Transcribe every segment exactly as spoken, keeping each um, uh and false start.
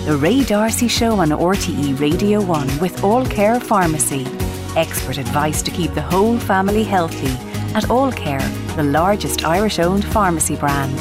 The Ray D'Arcy Show on R T E Radio one with All Care Pharmacy. Expert advice to keep the whole family healthy at All Care, the largest Irish-owned pharmacy brand.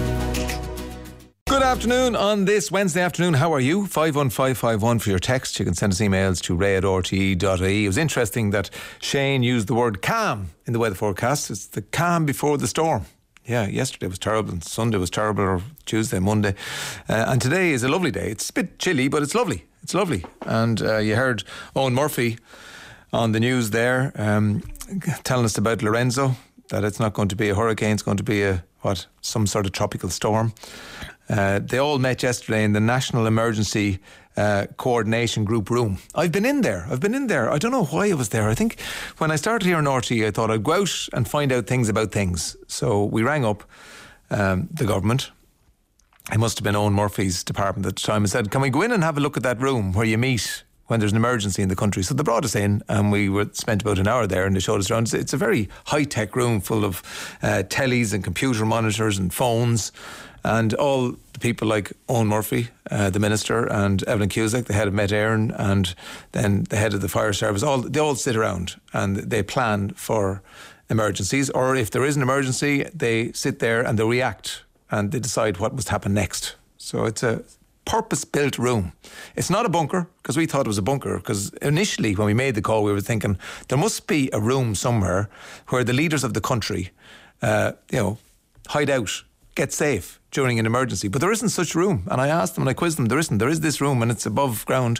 Good afternoon on this Wednesday afternoon. How are you? five one five five one for your text. You can send us emails to ray at r t e dot i e. It was interesting that Shane used the word calm in the weather forecast. It's the calm before the storm. Yeah, yesterday was terrible and Sunday was terrible, or Tuesday, Monday. Uh, and today is a lovely day. It's a bit chilly, but it's lovely. It's lovely. And uh, you heard Owen Murphy on the news there um, telling us about Lorenzo, that it's not going to be a hurricane, it's going to be a, what, some sort of tropical storm. Uh, they all met yesterday in the National Emergency uh, Coordination Group room. I've been in there. I've been in there. I don't know why I was there. I think when I started here in R T E, I thought I'd go out and find out things about things. So we rang up um, the government. It must have been Owen Murphy's department at the time, and said, can we go in and have a look at that room where you meet when there's an emergency in the country? So they brought us in and we were spent about an hour there, and they showed us around. It's a very high-tech room full of uh, tellies and computer monitors and phones, and all the people like Owen Murphy, uh, the Minister, and Evelyn Cusack, the head of Met Éireann, and then the head of the fire service. All they all sit around and they plan for emergencies, or if there is an emergency, they sit there and they react and they decide what must happen next. So it's a purpose-built room. It's not a bunker, because we thought it was a bunker, because initially when we made the call we were thinking there must be a room somewhere where the leaders of the country uh, you know, hide out, get safe during an emergency. But there isn't such room. And I asked them and I quizzed them, there isn't. There is this room and it's above ground,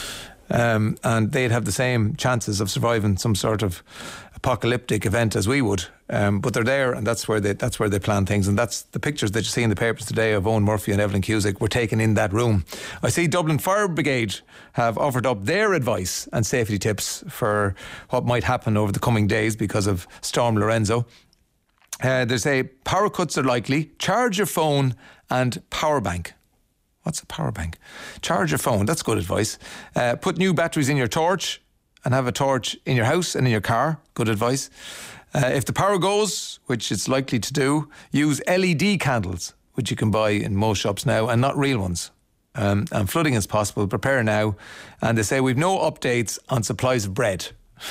um, and they'd have the same chances of surviving some sort of apocalyptic event as we would. Um, but they're there, and that's where they that's where they plan things. And that's the pictures that you see in the papers today of Owen Murphy and Evelyn Cusack were taken in that room. I see Dublin Fire Brigade have offered up their advice and safety tips for what might happen over the coming days because of Storm Lorenzo. Uh, they say power cuts are likely. Charge your phone and power bank. What's a power bank? Charge your phone. That's good advice. Uh, put new batteries in your torch and have a torch in your house and in your car. Good advice. Uh, if the power goes, which it's likely to do, use L E D candles, which you can buy in most shops now, and not real ones. Um, and flooding is possible. Prepare now. And they say we've no updates on supplies of bread.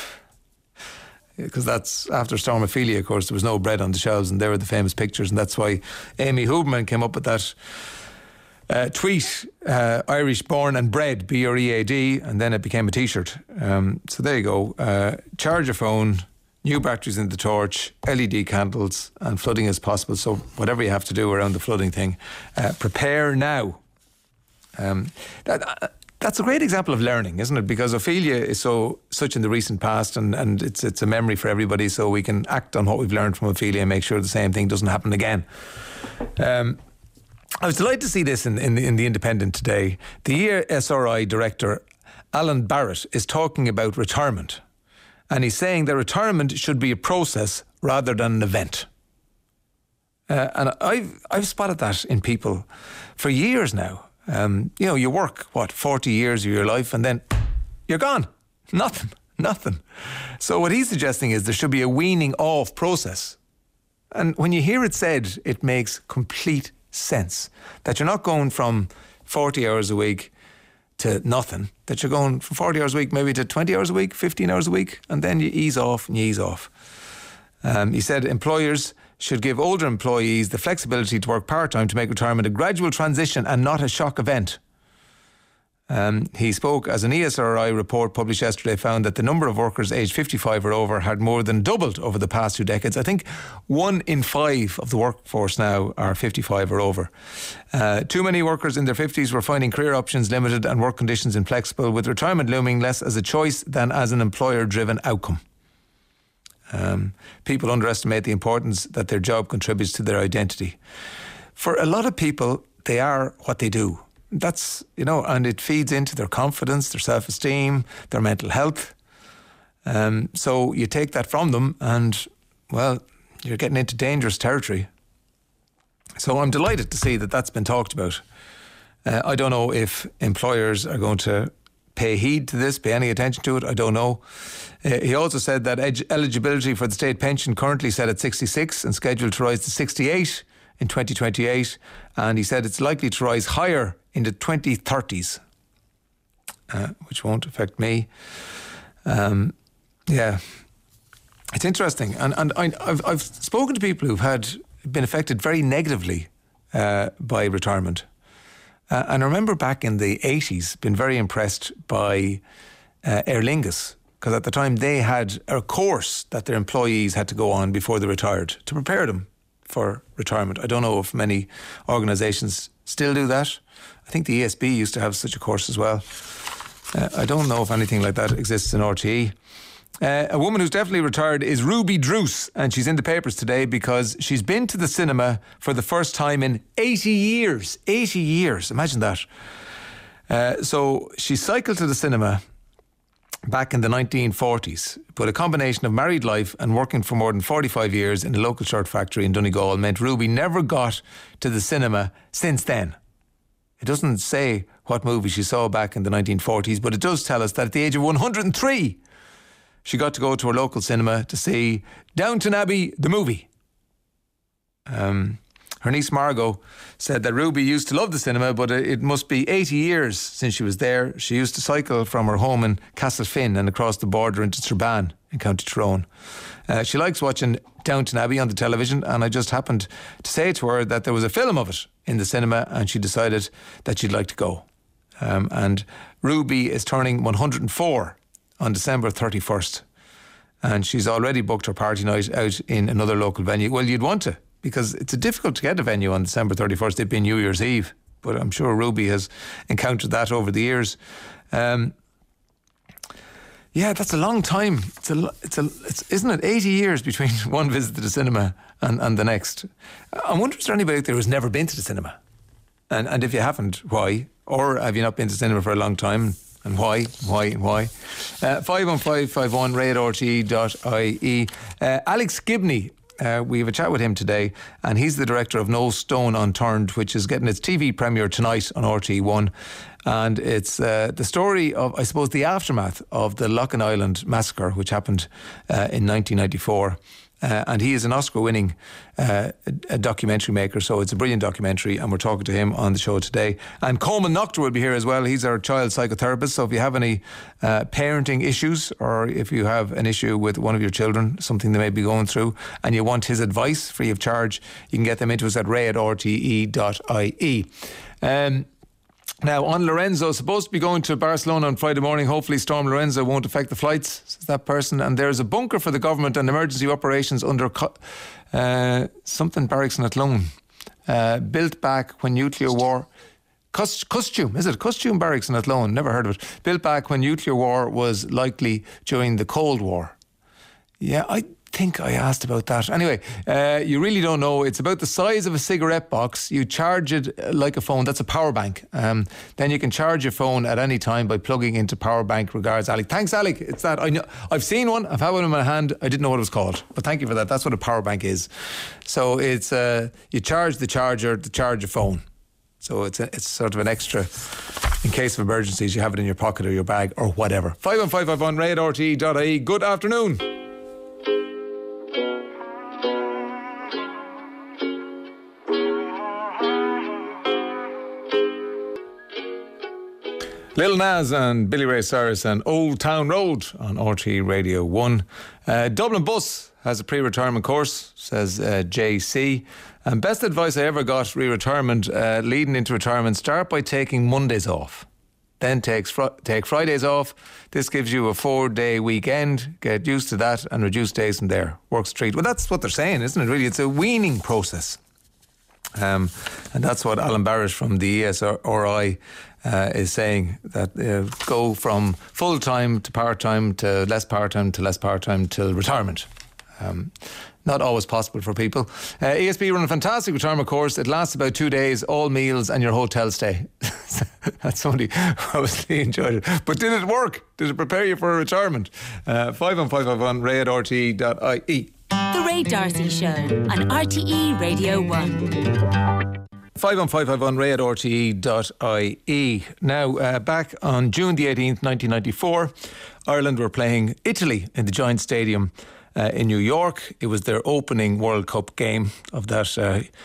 Because that's after Storm Ophelia, of course, there was no bread on the shelves, and there were the famous pictures, and that's why Amy Huberman came up with that uh, tweet, uh, Irish born and bred, B R E A D, and then it became a t-shirt. Um, so there you go. Uh, charge your phone, new batteries in the torch, L E D candles, and flooding is possible. So whatever you have to do around the flooding thing, uh, prepare now. Um, that, uh, That's a great example of learning, isn't it? Because Ophelia is so such in the recent past, and, and it's it's a memory for everybody, so we can act on what we've learned from Ophelia and make sure the same thing doesn't happen again. Um, I was delighted to see this in, in, the, in the Independent today. The E S R I director, Alan Barrett, is talking about retirement. And he's saying that retirement should be a process rather than an event. Uh, and I've, I've spotted that in people for years now. Um, you know, you work, what, forty years of your life, and then you're gone. Nothing, nothing. So what he's suggesting is there should be a weaning off process. And when you hear it said, it makes complete sense. That you're not going from forty hours a week to nothing. That you're going from forty hours a week maybe to twenty hours a week, fifteen hours a week, and then you ease off and you ease off. Um, he said employers should give older employees the flexibility to work part-time to make retirement a gradual transition and not a shock event. Um, he spoke as an E S R I report published yesterday found that the number of workers aged fifty-five or over had more than doubled over the past two decades. I think one in five of the workforce now are fifty-five or over. Uh, too many workers in their fifties were finding career options limited and work conditions inflexible, with retirement looming less as a choice than as an employer-driven outcome. Um, people underestimate the importance that their job contributes to their identity. For a lot of people, they are what they do. That's, you know, and it feeds into their confidence, their self-esteem, their mental health. Um, so you take that from them and, well, you're getting into dangerous territory. So I'm delighted to see that that's been talked about. Uh, I don't know if employers are going to pay heed to this, pay any attention to it, I don't know. Uh, he also said that ed- eligibility for the state pension currently set at sixty-six and scheduled to rise to sixty-eight in twenty twenty-eight, and he said it's likely to rise higher in the twenty thirties, uh, which won't affect me. Um, yeah, it's interesting, and and I, I've I've spoken to people who've had been affected very negatively uh, by retirement, uh, and I remember back in the eighties being very impressed by uh, Aer Lingus, because at the time they had a course that their employees had to go on before they retired to prepare them for retirement. I don't know if many organisations still do that. I think the E S B used to have such a course as well. Uh, I don't know if anything like that exists in R T E. Uh, a woman who's definitely retired is Ruby Druce, and she's in the papers today because she's been to the cinema for the first time in eighty years. eighty years, imagine that. Uh, so she cycled to the cinema back in the nineteen forties, but a combination of married life and working for more than forty-five years in a local shirt factory in Donegal meant Ruby never got to the cinema since then. It doesn't say what movie she saw back in the nineteen forties, but it does tell us that at the age of one hundred and three, she got to go to her local cinema to see Downton Abbey, the movie. Um, her niece Margot said that Ruby used to love the cinema, but it must be eighty years since she was there. She used to cycle from her home in Castlefin and across the border into Strabane in County Tyrone. Uh, she likes watching Downton Abbey on the television, and I just happened to say to her that there was a film of it in the cinema, and she decided that she'd like to go. Um, and Ruby is turning one hundred and four on December thirty-first, and she's already booked her party night out in another local venue. Well, you'd want to, because it's difficult to get a venue on December thirty-first. It'd be New Year's Eve, but I'm sure Ruby has encountered that over the years. Um, yeah, that's a long time. It's a, it's a, it's, isn't it? eighty years between one visit to the cinema and, and the next. I wonder, is there anybody out there who's never been to the cinema? And and if you haven't, why? Or have you not been to cinema for a long time? And why? Why? And why? Uh, five one five five one ray at r t e dot i e. Uh, Alex Gibney. Uh, we have a chat with him today, and he's the director of No Stone Unturned, which is getting its T V premiere tonight on R T E one. And it's uh, the story of, I suppose, the aftermath of the Loughin Island massacre, which happened uh, in nineteen ninety-four. Uh, and he is an Oscar-winning uh, a documentary maker, so it's a brilliant documentary, and we're talking to him on the show today. And Coleman Noctor will be here as well. He's our child psychotherapist, so if you have any uh, parenting issues, or if you have an issue with one of your children, something they may be going through, and you want his advice free of charge, you can get them into us at ray at r t e dot i e. Um, Now, on Lorenzo, supposed to be going to Barcelona on Friday morning. Hopefully Storm Lorenzo won't affect the flights, says that person. And there's a bunker for the government and emergency operations under uh, something barracks in Athlone, uh, built back when nuclear war... Cust- costume, is it? Costume barracks in Athlone, never heard of it. Built back when nuclear war was likely during the Cold War. Yeah, I... think I asked about that. Anyway, uh, you really don't know. It's about the size of a cigarette box. You charge it like a phone. That's a power bank. Um, then you can charge your phone at any time by plugging into power bank. Regards, Alec. Thanks, Alec. It's that. I know. I've seen one. I've had one in my hand. I didn't know what it was called. But thank you for that. That's what a power bank is. So it's uh, you charge the charger to charge your phone. So it's a, it's sort of an extra in case of emergencies. You have it in your pocket or your bag or whatever. five one five five one ray at r t e dot i e. Good afternoon. Lil Nas and Billy Ray Cyrus and Old Town Road on R T E Radio one. Uh, Dublin Bus has a pre-retirement course, says uh, J C. And best advice I ever got re-retirement, uh, leading into retirement, start by taking Mondays off. Then takes fr- take Fridays off. This gives you a four-day weekend. Get used to that and reduce days from there. Works treat. Well, that's what they're saying, isn't it, really? It's a weaning process. Um, and that's what Alan Barrett from the E S R I uh, is saying, that uh, go from full-time to part-time to less part-time to less part-time till retirement. Um, not always possible for people. Uh, E S B run a fantastic retirement course. It lasts about two days, all meals and your hotel stay. That's somebody who obviously enjoyed it. But did it work? Did it prepare you for a retirement? Uh, five one five five one ray at r t e dot i e. The Ray D'Arcy Show on R T E Radio one. five one five five one ray at r t e dot i e. Now, uh, back on June the eighteenth, nineteen ninety-four, Ireland were playing Italy in the Giant Stadium uh, in New York. It was their opening World Cup game of that uh,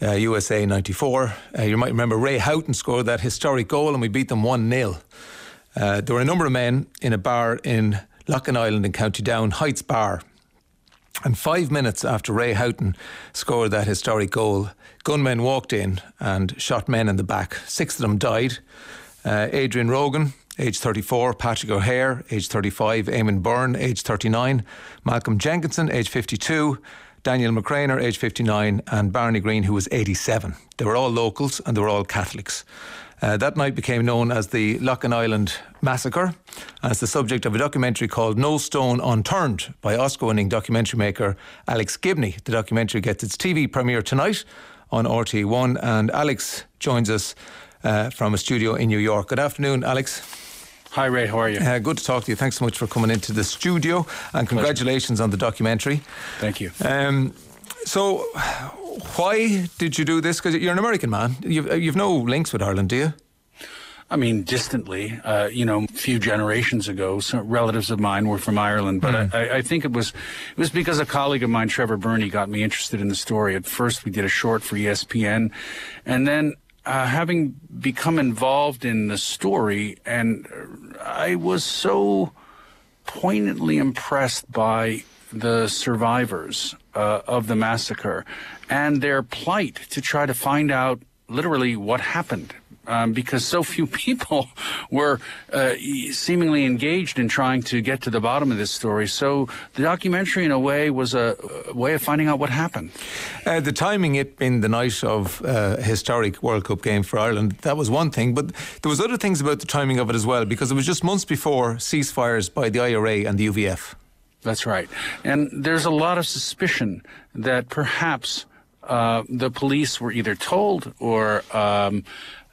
uh, U S A ninety-four. Uh, you might remember Ray Houghton scored that historic goal and we beat them one nil. Uh, there were a number of men in a bar in Loughlin Island in County Down, Heights Bar. And five minutes after Ray Houghton scored that historic goal, gunmen walked in and shot men in the back. Six of them died. Uh, Adrian Rogan, age thirty-four, Patrick O'Hare, age thirty-five, Eamon Byrne, age thirty-nine, Malcolm Jenkinson, age fifty-two, Daniel McCraner, age fifty-nine, and Barney Green, who was eighty-seven. They were all locals and they were all Catholics. Uh, that night became known as the Loughlin Island Massacre, and it's the subject of a documentary called No Stone Unturned by Oscar-winning documentary maker Alex Gibney. The documentary gets its T V premiere tonight on R T E one, and Alex joins us uh, from a studio in New York. Good afternoon, Alex. Hi Ray, how are you? Uh, good to talk to you. Thanks so much for coming into the studio, and congratulations Pleasure. on the documentary. Thank you. Um, so, why did you do this? Because you're an American man. You've, you've no links with Ireland, do you? I mean, distantly. Uh, you know, a few generations ago, some relatives of mine were from Ireland, but mm. I, I think it was it was because a colleague of mine, Trevor Burney, got me interested in the story. At first, we did a short for E S P N, and then uh, having become involved in the story, and I was so poignantly impressed by the survivors uh, of the massacre and their plight to try to find out literally what happened. Um, because so few people were uh, seemingly engaged in trying to get to the bottom of this story. So the documentary, in a way, was a, a way of finding out what happened. Uh, the timing, it being the night of uh, a historic World Cup game for Ireland, that was one thing. But there was other things about the timing of it as well, because it was just months before ceasefires by the I R A and the U V F. That's right. And there's a lot of suspicion that perhaps uh, the police were either told or Um,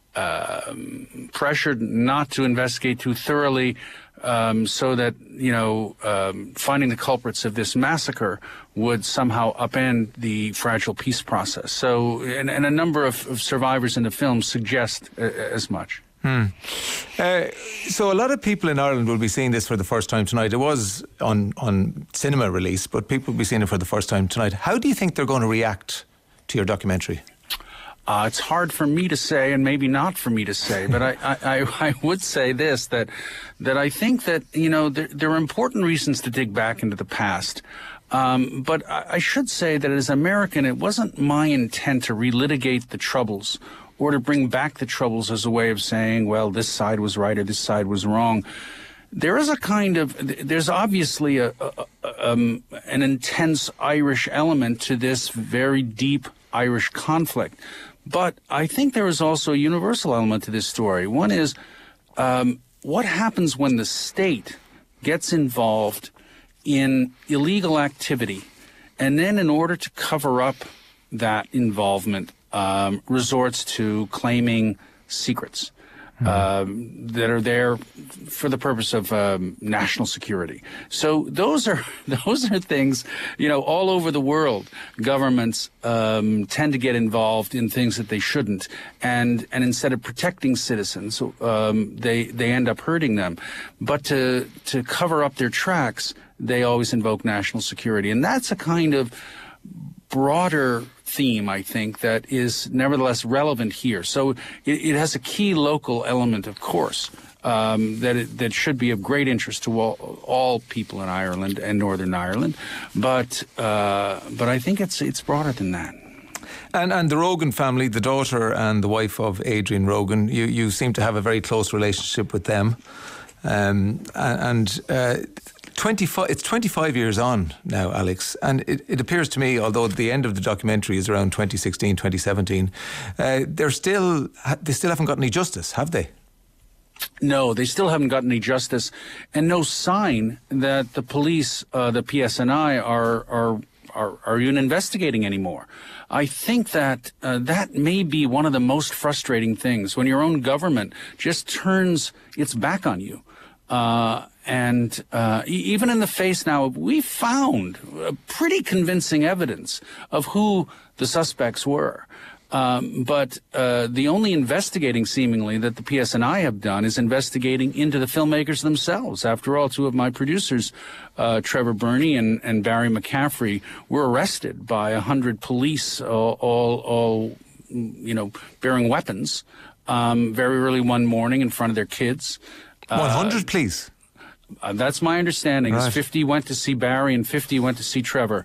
Um, pressured not to investigate too thoroughly, um, so that, you know, um, finding the culprits of this massacre would somehow upend the fragile peace process. So, and, and a number of, of survivors in the film suggest uh, as much. Hmm. Uh, so a lot of people in Ireland will be seeing this for the first time tonight. It was on, on cinema release, but people will be seeing it for the first time tonight. How do you think they're going to react to your documentary? Uh, it's hard for me to say, and maybe not for me to say, but I, I, I would say this, that that I think that, you know, there, there are important reasons to dig back into the past. Um, but I, I should say that as an American, it wasn't my intent to relitigate the Troubles or to bring back the Troubles as a way of saying, well, this side was right or this side was wrong. There is a kind of, there's obviously a, a, um, an intense Irish element to this very deep Irish conflict. But I think there is also a universal element to this story. One is, um, what happens when the state gets involved in illegal activity and then, in order to cover up that involvement, um, resorts to claiming secrets um, that are there for the purpose of um, national security. So those are those are things, you know, all over the world. Governments um, tend to get involved in things that they shouldn't, and and instead of protecting citizens, um, they they end up hurting them. But to to cover up their tracks, they always invoke national security, and that's a kind of broader theme, I think, that is nevertheless relevant here. So it, it has a key local element, of course, um, that it, that should be of great interest to all, all people in Ireland and Northern Ireland. But uh, but I think it's it's broader than that. And and the Rogan family, the daughter and the wife of Adrian Rogan, you, you seem to have a very close relationship with them. Um, and uh, twenty-five, it's twenty-five years on now, Alex, and it, it appears to me, although the end of the documentary is around twenty sixteen, twenty seventeen, uh, they're still they still haven't got any justice, have they? No, they still haven't gotten any justice, and no sign that the police, uh, the P S N I, are are are, are even investigating anymore. I think that uh, that may be one of the most frustrating things, when your own government just turns its back on you. Uh, and uh, e- even in the face now, we found uh, pretty convincing evidence of who the suspects were. Um, but uh, the only investigating, seemingly, that the P S N I have done is investigating into the filmmakers themselves. After all, two of my producers, uh, Trevor Burney and, and Barry McCaffrey, were arrested by a hundred police, all, all, all, you know, bearing weapons, um, very early one morning in front of their kids. one hundred, uh, please. Uh, that's my understanding. Right. fifty went to see Barry and fifty went to see Trevor,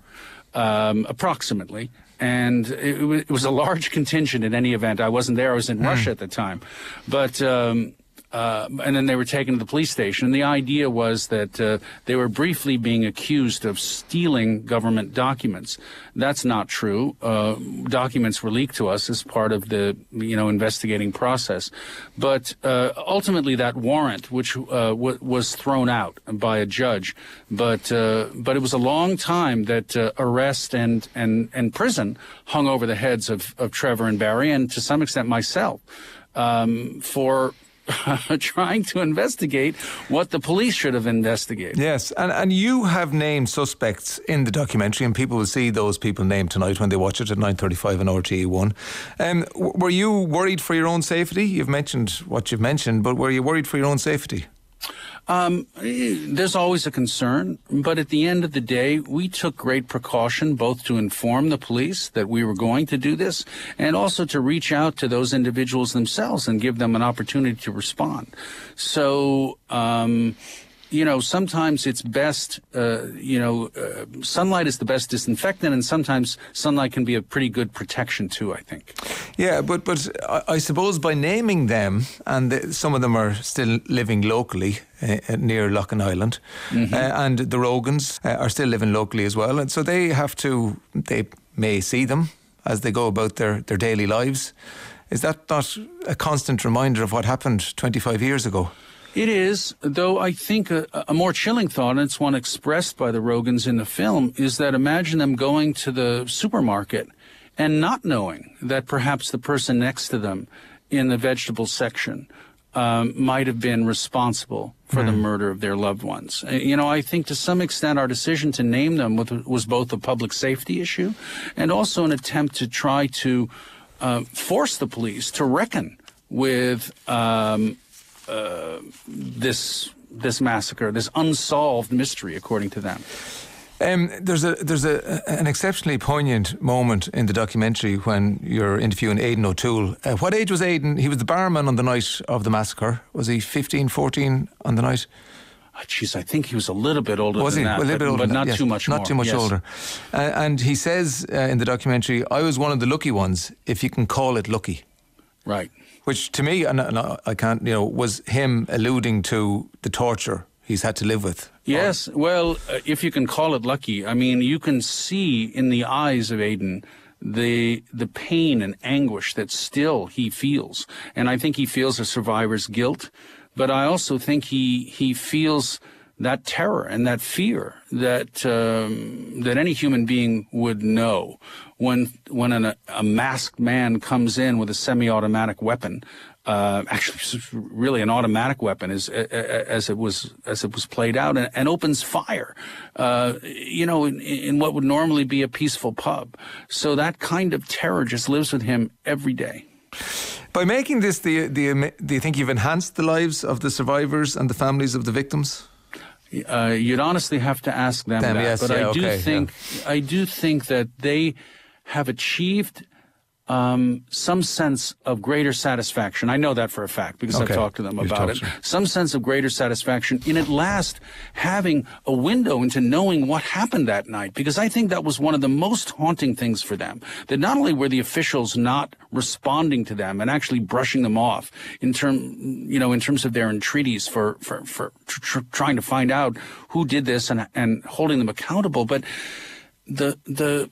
um, approximately. And it, it was a large contingent in any event. I wasn't there. I was in mm. Russia at the time. But, um, uh, and then they were taken to the police station. And the idea was that uh, they were briefly being accused of stealing government documents. That's not true. Uh, documents were leaked to us as part of the, you know, investigating process. But uh, ultimately that warrant, which uh, w- was thrown out by a judge, but uh, but it was a long time that uh, arrest and, and, and prison hung over the heads of, of Trevor and Barry, and to some extent myself, um, for trying to investigate what the police should have investigated. Yes, and, and you have named suspects in the documentary, and people will see those people named tonight when they watch it at nine thirty-five on R T E one. Um, w- were you worried for your own safety? You've mentioned what you've mentioned, but were you worried for your own safety? Um, there's always a concern, but at the end of the day, we took great precaution both to inform the police that we were going to do this and also to reach out to those individuals themselves and give them an opportunity to respond. So, um, you know, sometimes it's best, uh, you know, uh, sunlight is the best disinfectant, and sometimes sunlight can be a pretty good protection too, I think. Yeah, but but I suppose by naming them, and the, some of them are still living locally uh, near Loughin Island, mm-hmm. uh, and the Rogans uh, are still living locally as well, and so they have to, they may see them as they go about their, their daily lives. Is that not a constant reminder of what happened twenty-five years ago? It is, though I think a, a more chilling thought, and it's one expressed by the Rogans in the film, is that imagine them going to the supermarket and not knowing that perhaps the person next to them in the vegetable section um, might have been responsible for mm. the murder of their loved ones. You know, I think to some extent our decision to name them was both a public safety issue and also an attempt to try to uh, force the police to reckon with um, uh, this this massacre, this unsolved mystery, according to them. Um, there's a there's a an exceptionally poignant moment in the documentary when you're interviewing Aidan O'Toole. Uh, what age was Aidan? He was the barman on the night of the massacre. Was he fifteen, fourteen on the night? Jeez, oh, I think he was a little bit older was than he? that, Well, a little but, bit older but than not that, yes. too much not more. Not too much yes. older. Uh, and he says uh, in the documentary, I was one of the lucky ones, if you can call it lucky. Right. Which to me, and I can't, you know, was him alluding to the torture he's had to live with. Yes, well, uh, if you can call it lucky. I mean, you can see in the eyes of Aidan the the pain and anguish that still he feels. And I think he feels a survivor's guilt, but I also think he he feels that terror and that fear that um, that any human being would know when when an, a masked man comes in with a semi-automatic weapon. Uh, actually, it's really an automatic weapon, as as it was as it was played out, and, and opens fire. Uh, you know, in, in what would normally be a peaceful pub. So that kind of terror just lives with him every day. By making this, do you, do you, do you think you've enhanced the lives of the survivors and the families of the victims? Uh, you'd honestly have to ask them, them that, yes, but yeah, I do okay, think yeah. I do think that they have achieved um, some sense of greater satisfaction. I know that for a fact because okay. I've talked to them You've about it. To some sense of greater satisfaction in at last having a window into knowing what happened that night, because I think that was one of the most haunting things for them. That not only were the officials not responding to them and actually brushing them off in term, you know, in terms of their entreaties for for for tr- tr- trying to find out who did this and and holding them accountable, but the the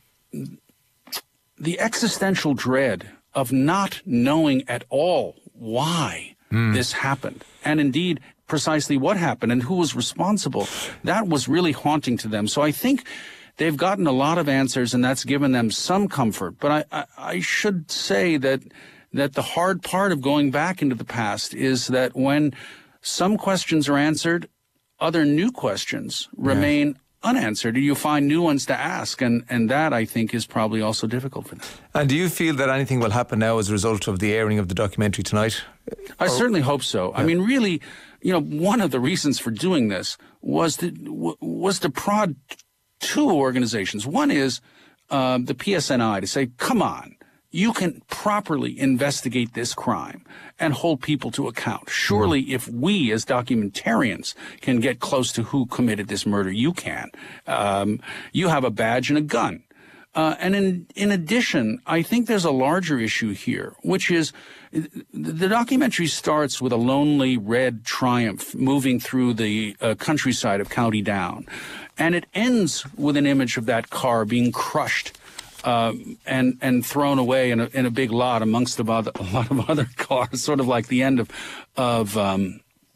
the existential dread of not knowing at all why mm. this happened, and indeed precisely what happened and who was responsible, that was really haunting to them. So I think they've gotten a lot of answers, and that's given them some comfort. But I, I, I should say that that the hard part of going back into the past is that when some questions are answered, other new questions remain unanswered, you find new ones to ask, and, and that, I think, is probably also difficult for them. And do you feel that anything will happen now as a result of the airing of the documentary tonight? I or, certainly hope so. Yeah. I mean, really, you know, one of the reasons for doing this was to, was to prod two organizations. One is uh, the P S N I, to say, come on, you can properly investigate this crime and hold people to account. Surely mm. if we as documentarians can get close to who committed this murder, you can. Um, you have a badge and a gun. Uh, and in, in addition, I think there's a larger issue here, which is the documentary starts with a lonely red Triumph moving through the uh, countryside of County Down. And it ends with an image of that car being crushed uh, and and thrown away in a, in a big lot amongst a lot of other cars, sort of like the end of, of um,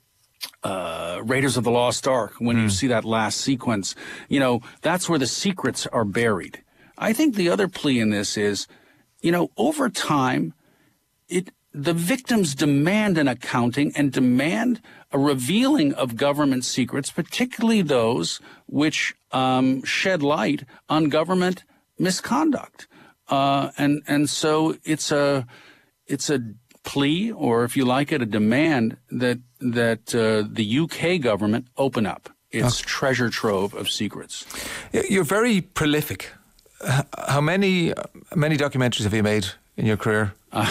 uh, Raiders of the Lost Ark, when mm. you see that last sequence. You know, that's where the secrets are buried. I think the other plea in this is, you know, over time, it the victims demand an accounting and demand a revealing of government secrets, particularly those which um, shed light on government misconduct. Uh, and and so it's a it's a plea, or if you like it, a demand that that uh, the U K government open up its okay. treasure trove of secrets. You're very prolific. How many many documentaries have you made in your career?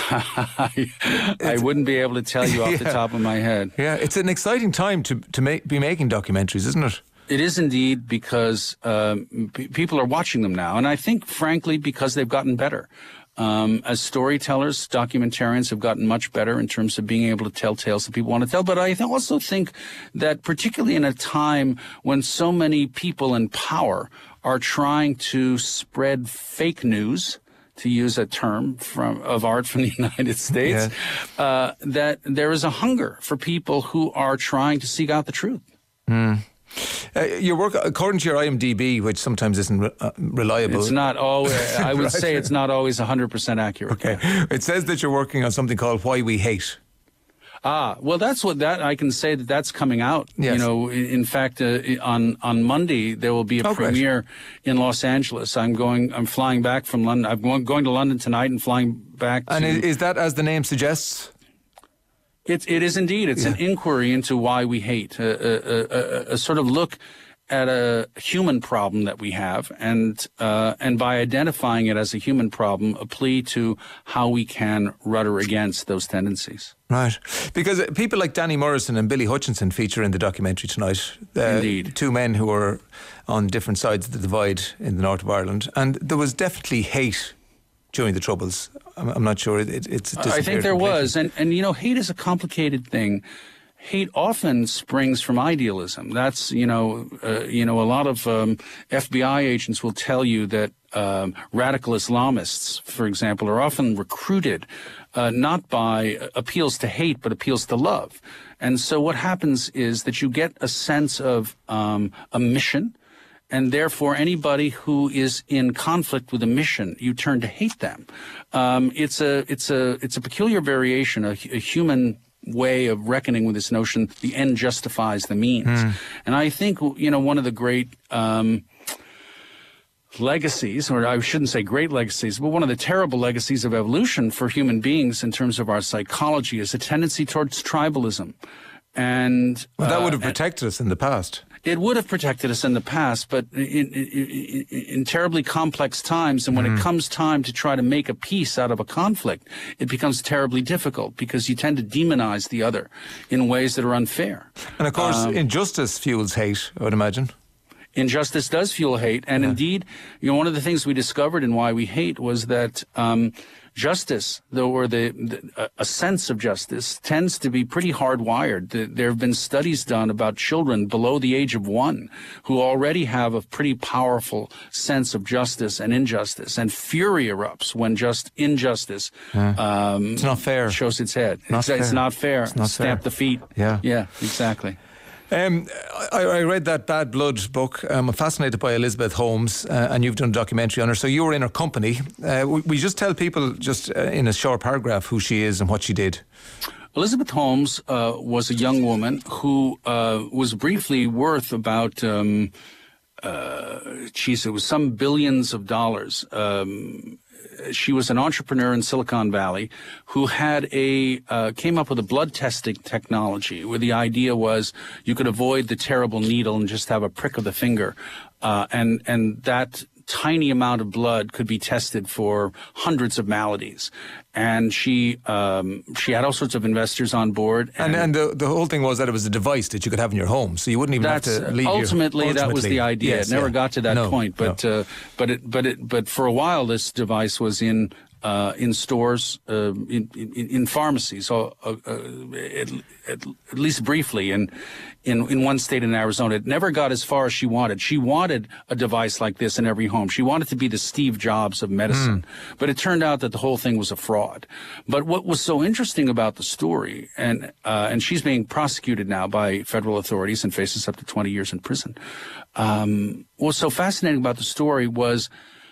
I, I wouldn't be able to tell you off yeah. the top of my head. Yeah, it's an exciting time to to make, be making documentaries, isn't it? It is indeed, because um, p- people are watching them now, and I think, frankly, because they've gotten better. Um, as storytellers, documentarians have gotten much better in terms of being able to tell tales that people want to tell. But I also think that, particularly in a time when so many people in power are trying to spread fake news, to use a term from of art from the United States, yeah. uh, that there is a hunger for people who are trying to seek out the truth. Mm. Uh, your work, according to your I M D B, which sometimes isn't re- uh, reliable. It's not always, I would right. say it's not always one hundred percent accurate. Okay. It says that you're working on something called Why We Hate. Ah, well, that's what that I can say that that's coming out. Yes. You know, in, in fact, uh, on on Monday there will be a oh, premiere great. in Los Angeles. I'm going. I'm flying back from London. I'm going, going to London tonight and flying back. And to, is that, as the name suggests? It it is indeed. It's yeah. an inquiry into why we hate, a, a, a, a sort of look at a human problem that we have, and uh, and by identifying it as a human problem, a plea to how we can rudder against those tendencies. Right, because people like Danny Morrison and Billy Hutchinson feature in the documentary tonight. Uh, Indeed, two men who are on different sides of the divide in the north of Ireland, and there was definitely hate during the Troubles. I'm, I'm not sure it, it's. I think there completely. was, and and you know, hate is a complicated thing. Hate often springs from idealism. That's, you know, uh, you know, a lot of um, F B I agents will tell you that um, radical Islamists, for example, are often recruited uh, not by appeals to hate, but appeals to love. And so what happens is that you get a sense of um, a mission, and therefore anybody who is in conflict with a mission, you turn to hate them. Um, it's a, it's a, it's a peculiar variation, a, a human way of reckoning with this notion, the end justifies the means. Mm. And I think, you know, one of the great um, legacies, or I shouldn't say great legacies, but one of the terrible legacies of evolution for human beings in terms of our psychology is a tendency towards tribalism. And well, that uh, would have protected us in the past. It would have protected us in the past, but in, in, in terribly complex times, and when mm. it comes time to try to make a peace out of a conflict, it becomes terribly difficult because you tend to demonize the other in ways that are unfair. And of course, um, injustice fuels hate, I would imagine. Injustice does fuel hate, and yeah. indeed, you know, one of the things we discovered in Why We Hate was that um, justice, though, or the, the a sense of justice, tends to be pretty hardwired. The, there have been studies done about children below the age of one who already have a pretty powerful sense of justice and injustice, and fury erupts when just injustice yeah. um, it's not fair. shows its head. Not it's, fair. it's not fair. It's not Stamp fair. the feet. Yeah, yeah, exactly. Um, I, I read that Bad Blood book. Um, I'm fascinated by Elizabeth Holmes, uh, and you've done a documentary on her. So you were in her company. Uh, we, we just tell people, just uh, in a short paragraph, who she is and what she did. Elizabeth Holmes uh, was a young woman who uh, was briefly worth about um, uh, geez, it was some billions of dollars. Um, she was an entrepreneur in Silicon Valley who had a uh, came up with a blood testing technology where the idea was you could avoid the terrible needle and just have a prick of the finger, uh, and and that tiny amount of blood could be tested for hundreds of maladies. And she um, she had all sorts of investors on board. And, and, and the, the whole thing was that it was a device that you could have in your home, so you wouldn't even have to leave ultimately, your... Ultimately, that was the idea. Yes, it never yeah. got to that no, point. But, no. uh, but, it, but, it, but for a while, this device was in uh, in stores, uh, in, in, in pharmacies, so, uh, uh, at, at, at least briefly, in, in, in one state in Arizona. It never got as far as she wanted. She wanted a device like this in every home. She wanted to be the Steve Jobs of medicine. Mm. But it turned out that the whole thing was a fraud. But what was so interesting about the story, and uh, and she's being prosecuted now by federal authorities and faces up to twenty years in prison, um, what was so fascinating about the story was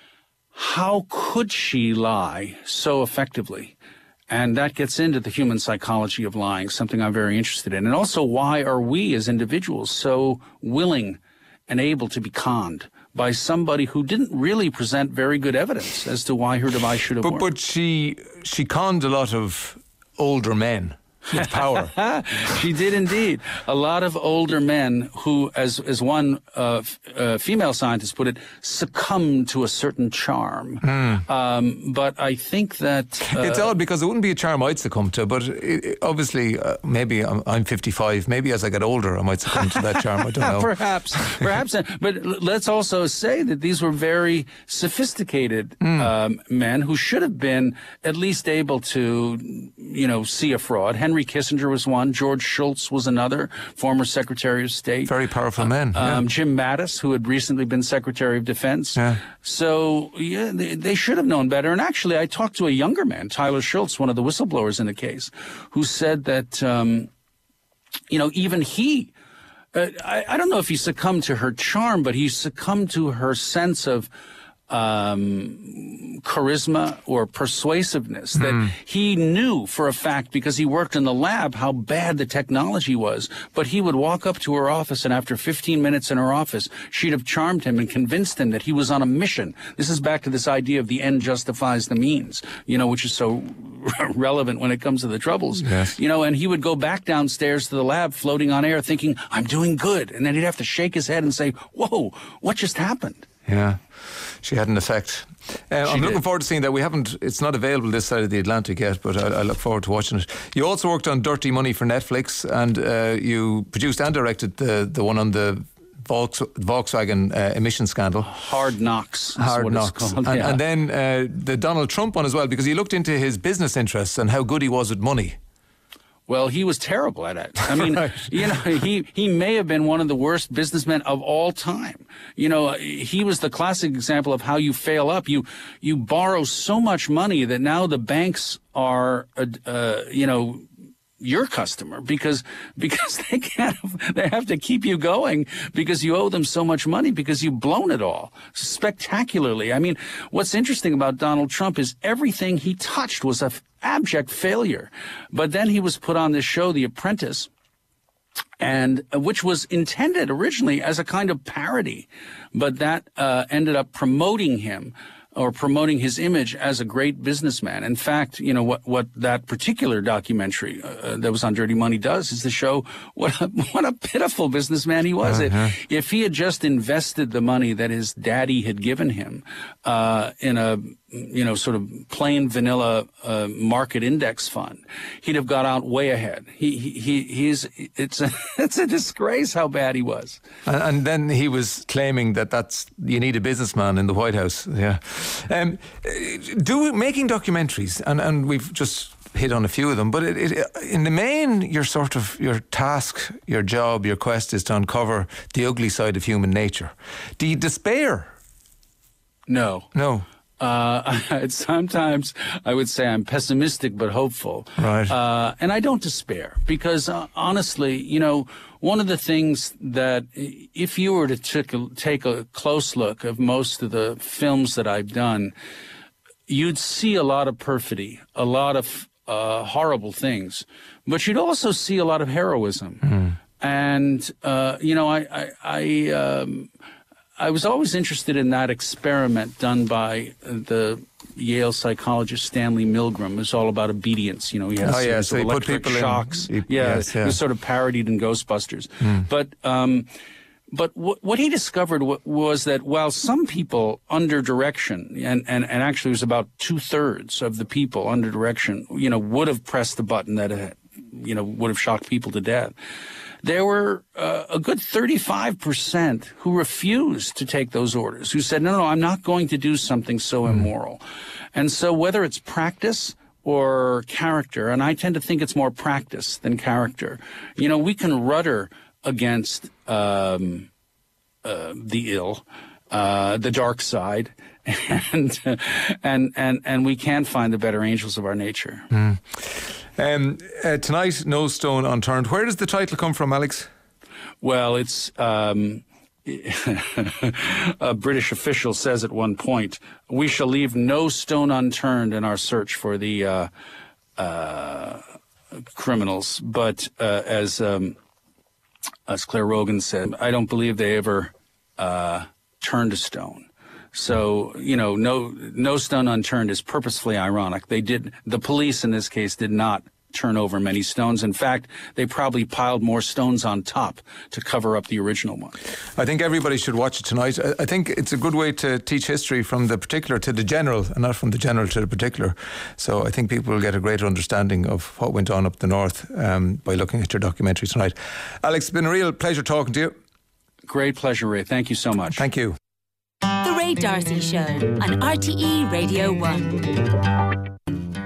how could she lie so effectively? And that gets into the human psychology of lying, something I'm very interested in. And also, why are we as individuals so willing and able to be conned by somebody who didn't really present very good evidence as to why her device should have but, worked? But she, she conned a lot of older men with power. She did indeed. A lot of older men who, as as one uh, f- uh, female scientist put it, succumbed to a certain charm. Mm. Um, but I think that... Uh, it's odd because it wouldn't be a charm I'd succumb to, but it, it, obviously, uh, maybe I'm, I'm fifty-five, maybe as I get older I might succumb to that charm, I don't know. Perhaps, perhaps. But let's also say that these were very sophisticated mm. um, men who should have been at least able to, you know, see a fraud. Henry Henry Kissinger was one. George Shultz was another, former Secretary of State. Very powerful men. Yeah. Um, Jim Mattis, who had recently been Secretary of Defense. Yeah. So, yeah, they, they should have known better. And actually, I talked to a younger man, Tyler Schultz, one of the whistleblowers in the case, who said that, um, you know, even he, uh, I, I don't know if he succumbed to her charm, but he succumbed to her sense of Um, charisma or persuasiveness that mm. he knew for a fact because he worked in the lab how bad the technology was. But he would walk up to her office, and after fifteen minutes in her office, she'd have charmed him and convinced him that he was on a mission. This is back to this idea of the end justifies the means, you know, which is so relevant when it comes to the troubles. Yes. You know, and he would go back downstairs to the lab floating on air thinking, I'm doing good. And then he'd have to shake his head and say, whoa, what just happened? Yeah, she had an effect. Uh, I'm looking did. forward to seeing that. We haven't, it's not available this side of the Atlantic yet, but I, I look forward to watching it. You also worked on Dirty Money for Netflix, and uh, you produced and directed the, the one on the Volks, Volkswagen uh, emission scandal. Hard Knocks. Hard what Knocks. It's called. And, yeah. and then uh, the Donald Trump one as well, because he looked into his business interests and how good he was with money. Well, he was terrible at it. I mean, right. you know, he, he may have been one of the worst businessmen of all time. You know, he was the classic example of how you fail up. You, you borrow so much money that now the banks are, uh, uh, you know, your customer because because they can't they have to keep you going because you owe them so much money because you've blown it all spectacularly. I mean, what's interesting about Donald Trump is everything he touched was an abject failure. But then he was put on this show, The Apprentice, and uh, which was intended originally as a kind of parody, but that uh, ended up promoting him or promoting his image as a great businessman. In fact, you know, what, what that particular documentary uh, that was on Dirty Money does is to show what a, what a pitiful businessman he was. Uh-huh. If he had just invested the money that his daddy had given him uh, in a, you know, sort of plain vanilla uh, market index fund, he'd have got out way ahead. He, he, he he's, it's a, it's a disgrace how bad he was. And, and then he was claiming that that's, you need a businessman in the White House. Yeah. Um, do making documentaries, and, and we've just hit on a few of them, but it, it, in the main, your sort of, your task, your job, your quest is to uncover the ugly side of human nature. Do you despair? No. No. Uh, sometimes I would say I'm pessimistic but hopeful. Right. Uh, and I don't despair because, uh, honestly, you know, one of the things that if you were to take a, take a close look of most of the films that I've done, you'd see a lot of perfidy, a lot of uh, horrible things, but you'd also see a lot of heroism. Mm. And, uh, you know, I, I, I um, I was always interested in that experiment done by the Yale psychologist Stanley Milgram. It was all about obedience. You know, he had a oh, series yeah, so of he put electric people shocks. in, he, yeah, yes, yeah, it was sort of parodied in Ghostbusters. Mm. But um, but w- what he discovered w- was that while some people under direction, and, and, and actually it was about two-thirds of the people under direction, you know, would have pressed the button that, uh, you know, would have shocked people to death, there were uh, a good thirty-five percent who refused to take those orders, who said, no, no, I'm not going to do something so immoral. And so whether it's practice or character, and I tend to think it's more practice than character, you know, we can rudder against um, uh, the ill, uh, the dark side, and, and, and, and we can find the better angels of our nature. Mm. Um, uh, tonight, No Stone Unturned. Where does the title come from, Alex? Well, it's um, a British official says at one point, we shall leave no stone unturned in our search for the uh, uh, criminals. But uh, as um, as Claire Rogan said, I don't believe they ever uh, turned a stone. So, you know, no no stone unturned is purposefully ironic. They did, the police in this case did not turn over many stones. In fact, they probably piled more stones on top to cover up the original one. I think everybody should watch it tonight. I think it's a good way to teach history from the particular to the general, and not from the general to the particular. So I think people will get a greater understanding of what went on up the north um, by looking at your documentary tonight. Alex, it's been a real pleasure talking to you. Great pleasure, Ray. Thank you so much. Thank you. The Ray D'Arcy Show on R T E Radio one.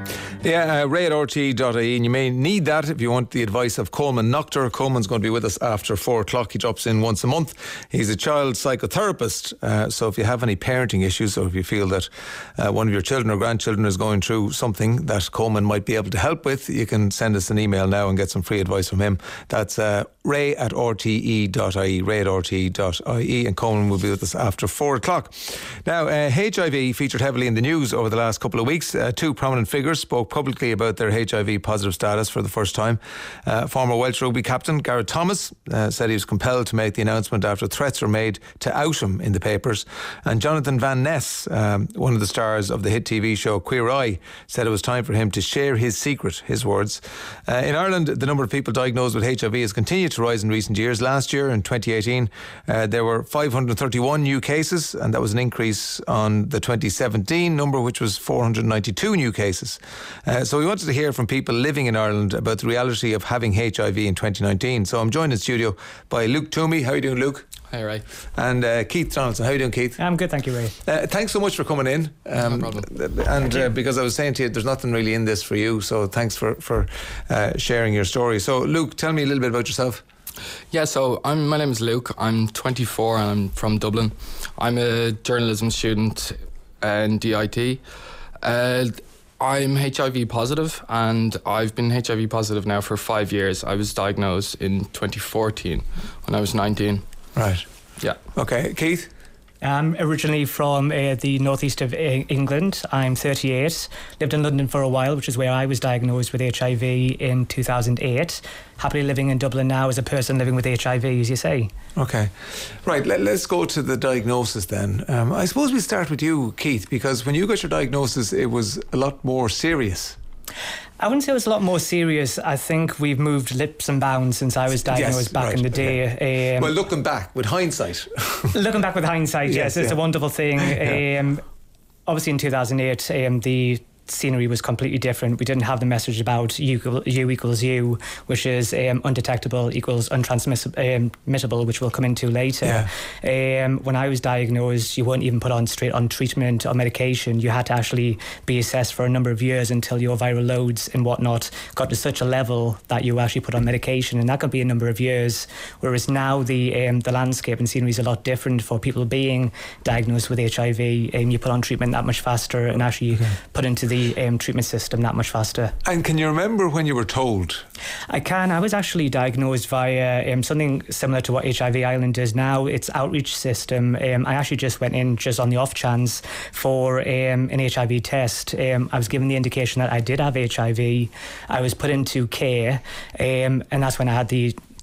Yeah, uh, ray at r t e dot i e, and you may need that if you want the advice of Coleman Noctor. Coleman's going to be with us after four o'clock. He drops in once a month. He's a child psychotherapist, uh, so if you have any parenting issues, or if you feel that uh, one of your children or grandchildren is going through something that Coleman might be able to help with, you can send us an email now and get some free advice from him. That's uh, ray at r t e dot i e, ray at r t e dot i e, and Coleman will be with us after four o'clock. Now, uh, H I V featured heavily in the news over the last couple of weeks. Uh, two prominent figures spoke publicly about their H I V positive status for the first time. Uh, former Welsh rugby captain Gareth Thomas uh, said he was compelled to make the announcement after threats were made to out him in the papers. And Jonathan Van Ness, um, one of the stars of the hit T V show Queer Eye, said it was time for him to share his secret, his words. Uh, in Ireland, the number of people diagnosed with H I V has continued to rise in recent years. Last year, in twenty eighteen, uh, there were five hundred thirty-one new cases, and that was an increase on the twenty seventeen number, which was four hundred ninety-two new cases. Uh, so we wanted to hear from people living in Ireland about the reality of having H I V in twenty nineteen. So I'm joined in studio by Luke Toomey. How are you doing, Luke? Hi, Ray. And uh, Keith Donaldson. How are you doing, Keith? I'm good, thank you, Ray. Uh, thanks so much for coming in. Um, no problem. And uh, because I was saying to you, there's nothing really in this for you, so thanks for, for uh, sharing your story. So, Luke, tell me a little bit about yourself. Yeah, so I'm, my name is Luke. I'm twenty-four and I'm from Dublin. I'm a journalism student in D I T. Uh, I'm H I V positive, and I've been H I V positive now for five years. I was diagnosed in twenty fourteen when I was nineteen. Right. Yeah. Okay, Keith? I'm originally from uh, the northeast of uh, England. I'm thirty-eight. Lived in London for a while, which is where I was diagnosed with H I V in two thousand eight. Happily living in Dublin now as a person living with H I V, as you say. Okay. Right, let, let's go to the diagnosis then. Um, I suppose we start with you, Keith, because when you got your diagnosis, it was a lot more serious. I wouldn't say it was a lot more serious. I think we've moved leaps and bounds since I was diagnosed yes, back right, in the day. okay. Um, well, looking back, with hindsight. looking back with hindsight, yes, yes it's yeah. a wonderful thing. yeah. um, obviously in two thousand eight, um, the scenery was completely different. We didn't have the message about U, U equals U, which is um, undetectable equals untransmittable, um, which we'll come into later. Yeah. Um, when I was diagnosed, you weren't even put on straight on treatment or medication. You had to actually be assessed for a number of years until your viral loads and whatnot got to such a level that you actually put on medication, and that could be a number of years. Whereas now the um, the landscape and scenery is a lot different for people being diagnosed with H I V, and you put on treatment that much faster and actually okay. put into the Um, treatment system that much faster. And can you remember when you were told? I can. I was actually diagnosed via um, something similar to what H I V Ireland does now. It's outreach system. Um, I actually just went in just on the off chance for um, an H I V test. Um, I was given the indication that I did have H I V. I was put into care, um, and that's when I had the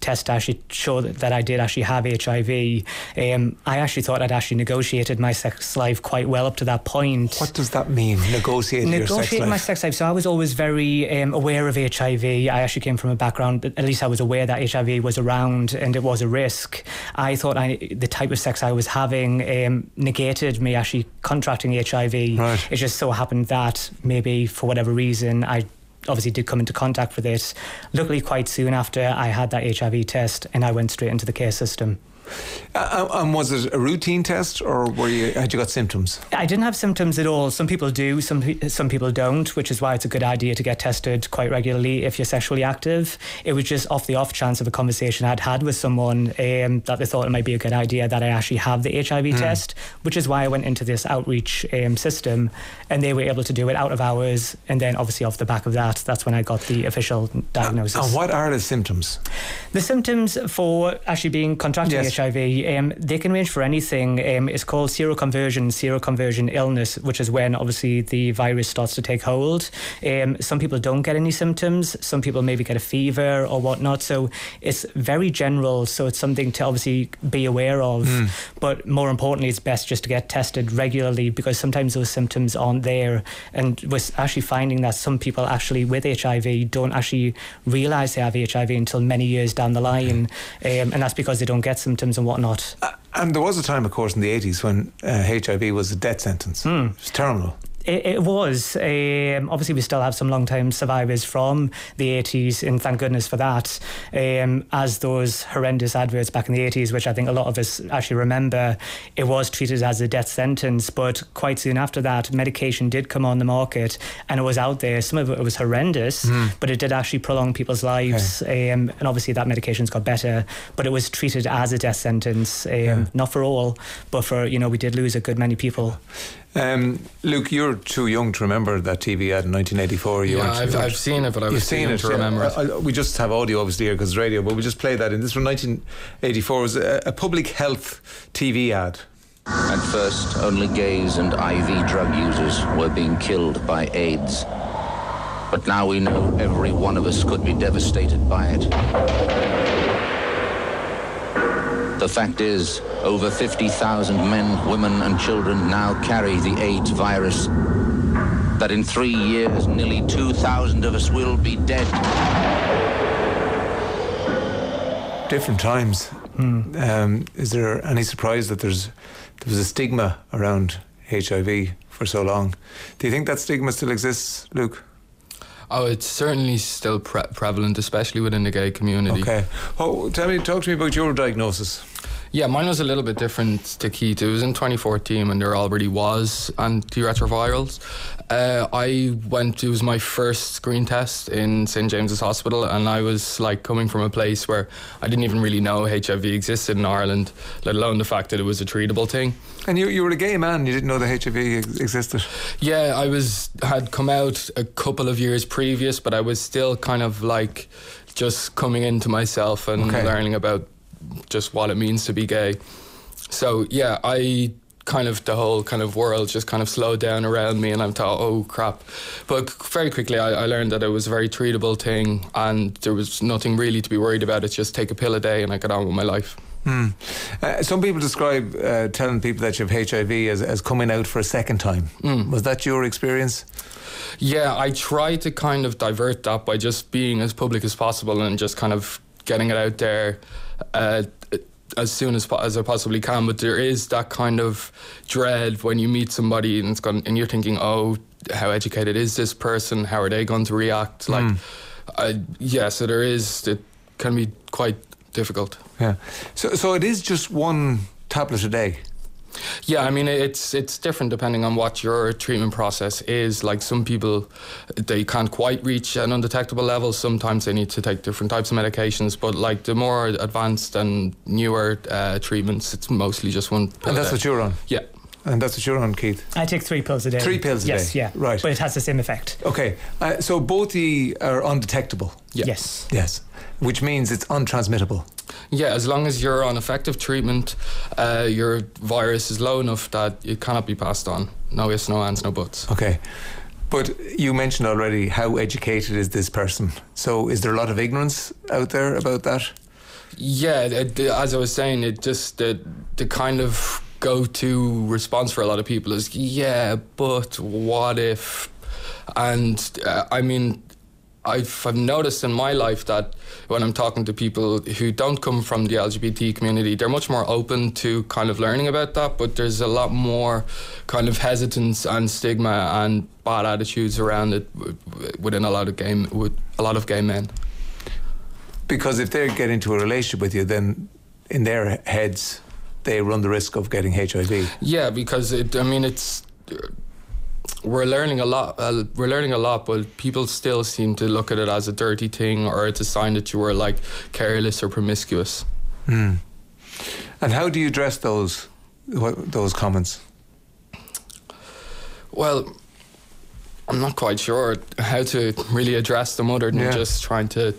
test to actually show that, that I did actually have H I V. Um, I actually thought I'd actually negotiated my sex life quite well up to that point. What does that mean, negotiating your sex life? Negotiating my sex life. So I was always very um, aware of H I V. I actually came from a background, at least I was aware that H I V was around and it was a risk. I thought I, the type of sex I was having um, negated me actually contracting H I V. Right. It just so happened that maybe for whatever reason I obviously did come into contact with it. Luckily, quite soon after I had that H I V test, and I went straight into the care system. Uh, and was it a routine test, or were you had you got symptoms? I didn't have symptoms at all. Some people do, some some people don't, which is why it's a good idea to get tested quite regularly if you're sexually active. It was just off the off chance of a conversation I'd had with someone um, that they thought it might be a good idea that I actually have the H I V mm. test, which is why I went into this outreach um, system, and they were able to do it out of hours. And then obviously off the back of that, that's when I got the official diagnosis. Uh, and what are the symptoms? The symptoms for actually being contracting yes. H I V, um, they can range for anything. Um, it's called seroconversion, seroconversion illness, which is when obviously the virus starts to take hold. Um, some people don't get any symptoms. Some people maybe get a fever or whatnot. So it's very general. So it's something to obviously be aware of. Mm. But more importantly, it's best just to get tested regularly, because sometimes those symptoms aren't there. And we're actually finding that some people actually with H I V don't actually realise they have H I V until many years down the line. Mm. Um, and that's because they don't get symptoms and whatnot. Uh, and there was a time, of course, in the eighties when uh, H I V was a death sentence. Mm. It was terminal. It, it was. Um, obviously, we still have some long-time survivors from the eighties, and thank goodness for that. Um, as those horrendous adverts back in the eighties, which I think a lot of us actually remember, it was treated as a death sentence. But quite soon after that, medication did come on the market, and it was out there. Some of it was horrendous, mm. but it did actually prolong people's lives. Okay. Um, and obviously, that medication's got better, but it was treated as a death sentence. Um, yeah. Not for all, but for, you know, we did lose a good many people. Um, Luke, you're too young to remember that T V ad in nineteen eighty-four. You yeah, I've, I've seen it, but I was too young it, to yeah. remember it. I, I, we just have audio obviously here because it's radio, but we just play that in. This from nineteen eighty-four. It was a, a public health T V ad. At first, only gays and I V drug users were being killed by AIDS. But now we know every one of us could be devastated by it. The fact is, over fifty thousand men, women and children now carry the AIDS virus. That in three years, nearly two thousand of us will be dead. Different times. Mm. Um, is there any surprise that there's there was a stigma around H I V for so long? Do you think that stigma still exists, Luke? Oh, it's certainly still pre- prevalent, especially within the gay community. Okay. Oh, tell me, talk to me about your diagnosis. Yeah, mine was a little bit different to Keith. It was in twenty fourteen when there already was antiretrovirals. Uh, I went, it was my first screen test in Saint James's Hospital, and I was like coming from a place where I didn't even really know H I V existed in Ireland, let alone the fact that it was a treatable thing. And you you were a gay man, you didn't know that H I V ex- existed? Yeah, I was had come out a couple of years previous, but I was still kind of like just coming into myself and okay. learning about just what it means to be gay. So yeah, I kind of the whole kind of world just kind of slowed down around me, and I thought, oh crap. But very quickly I, I learned that it was a very treatable thing, and there was nothing really to be worried about. It's just take a pill a day and I get on with my life. Hmm. Uh, some people describe uh, telling people that you have H I V as, as coming out for a second time. Mm. Was that your experience? Yeah, I tried to kind of divert that by just being as public as possible and just kind of getting it out there uh, as soon as as I possibly can. But there is that kind of dread when you meet somebody and it's gone, and you're thinking, oh, how educated is this person? How are they going to react? Like, mm. uh, yeah, so there is, it can be quite difficult. Yeah. So so it is just one tablet a day? Yeah, I mean, it's it's different depending on what your treatment process is. Like some people, they can't quite reach an undetectable level. Sometimes they need to take different types of medications. But like the more advanced and newer uh, treatments, it's mostly just one pill. And that's what you're on? Yeah. And that's what you're on, Keith? I take three pills a day. Three pills a yes, day? Yes, yeah. Right. But it has the same effect. Okay. Uh, so both the are undetectable? Yeah. Yes. Yes. Which means it's untransmittable? Yeah, as long as you're on effective treatment, uh, your virus is low enough that it cannot be passed on. No ifs, no ands, no buts. Okay. But you mentioned already how educated is this person. So is there a lot of ignorance out there about that? Yeah, it, as I was saying, it just the the kind of go-to response for a lot of people is, yeah, but what if? And uh, I mean, I've, I've noticed in my life that when I'm talking to people who don't come from the L G B T community, they're much more open to kind of learning about that, but there's a lot more kind of hesitance and stigma and bad attitudes around it within a lot of gay, with a lot of gay men. Because if they get into a relationship with you, then in their heads they run the risk of getting H I V. Yeah, because it, I mean, it's we're learning a lot. Uh, we're learning a lot, but people still seem to look at it as a dirty thing, or it's a sign that you were like careless or promiscuous. Mm. And how do you address those what, those comments? Well, I'm not quite sure how to really address them other than yeah. just trying to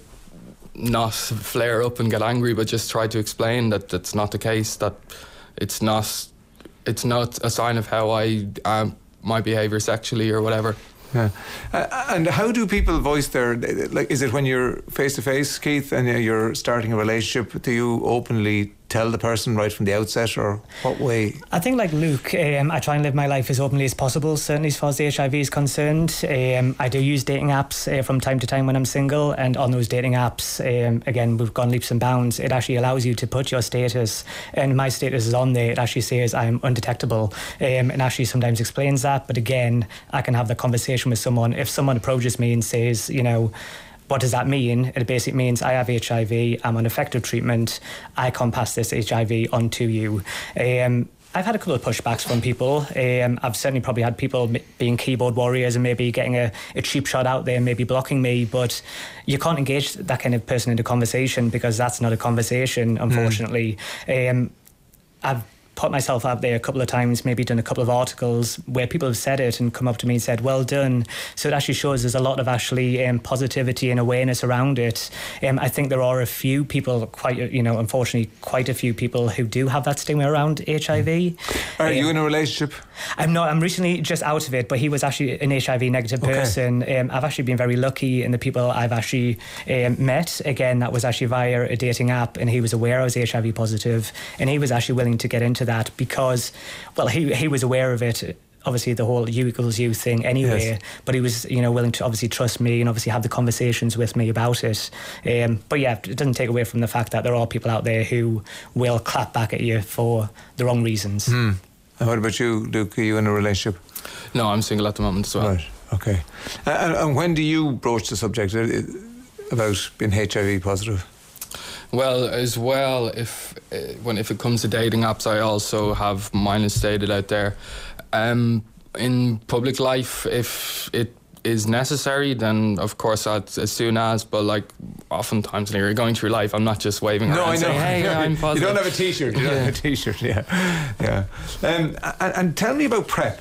not flare up and get angry, but just try to explain that that's not the case, that it's not it's not a sign of how I um, my behaviour sexually or whatever. Yeah. Uh, and how do people voice their, like, is it when you're face to face, Keith, and you're starting a relationship, do you openly tell the person right from the outset, or what way? I think, like Luke, um, I try and live my life as openly as possible, certainly as far as the H I V is concerned. Um, I do use dating apps uh, from time to time when I'm single, and on those dating apps, um, again, we've gone leaps and bounds. It actually allows you to put your status, and my status is on there. It actually says I'm undetectable, um, and actually sometimes explains that. But again, I can have the conversation with someone. If someone approaches me and says, you know, what does that mean? It basically means I have H I V, I'm on effective treatment, I can't pass this H I V on to you. Um, I've had a couple of pushbacks from people. Um, I've certainly probably had people being keyboard warriors and maybe getting a, a cheap shot out there, maybe blocking me, but you can't engage that kind of person into conversation because that's not a conversation, unfortunately. Mm. Um, I've put myself out there a couple of times, maybe done a couple of articles where people have said it and come up to me and said, well done. So it actually shows there's a lot of actually um, positivity and awareness around it. Um, I think there are a few people, quite, you know, unfortunately, quite a few people who do have that stigma around H I V. Are um, you in a relationship? I'm not. I'm recently just out of it, but he was actually an H I V negative okay. person. Um, I've actually been very lucky in the people I've actually um, met. Again, that was actually via a dating app, and he was aware I was H I V positive, and he was actually willing to get into that because, well, he he was aware of it. Obviously, the whole U equals U thing anyway, yes. but he was, you know, willing to obviously trust me and obviously have the conversations with me about it. Um, but yeah, it doesn't take away from the fact that there are people out there who will clap back at you for the wrong reasons. Mm. And what about you, Luke? Are you in a relationship? No, I'm single at the moment as well. Right, okay. And, and when do you broach the subject about being H I V positive? Well, as well, if uh, when if it comes to dating apps, I also have mine is stated out there. Um, in public life, if it is necessary, then of course I'd, as soon as, but like oftentimes when you're going through life, I'm not just waving no, around I know. saying, hey, yeah, I'm positive. You don't have a t-shirt, you don't yeah. have a t-shirt, yeah. yeah. Um, and, and tell me about PrEP.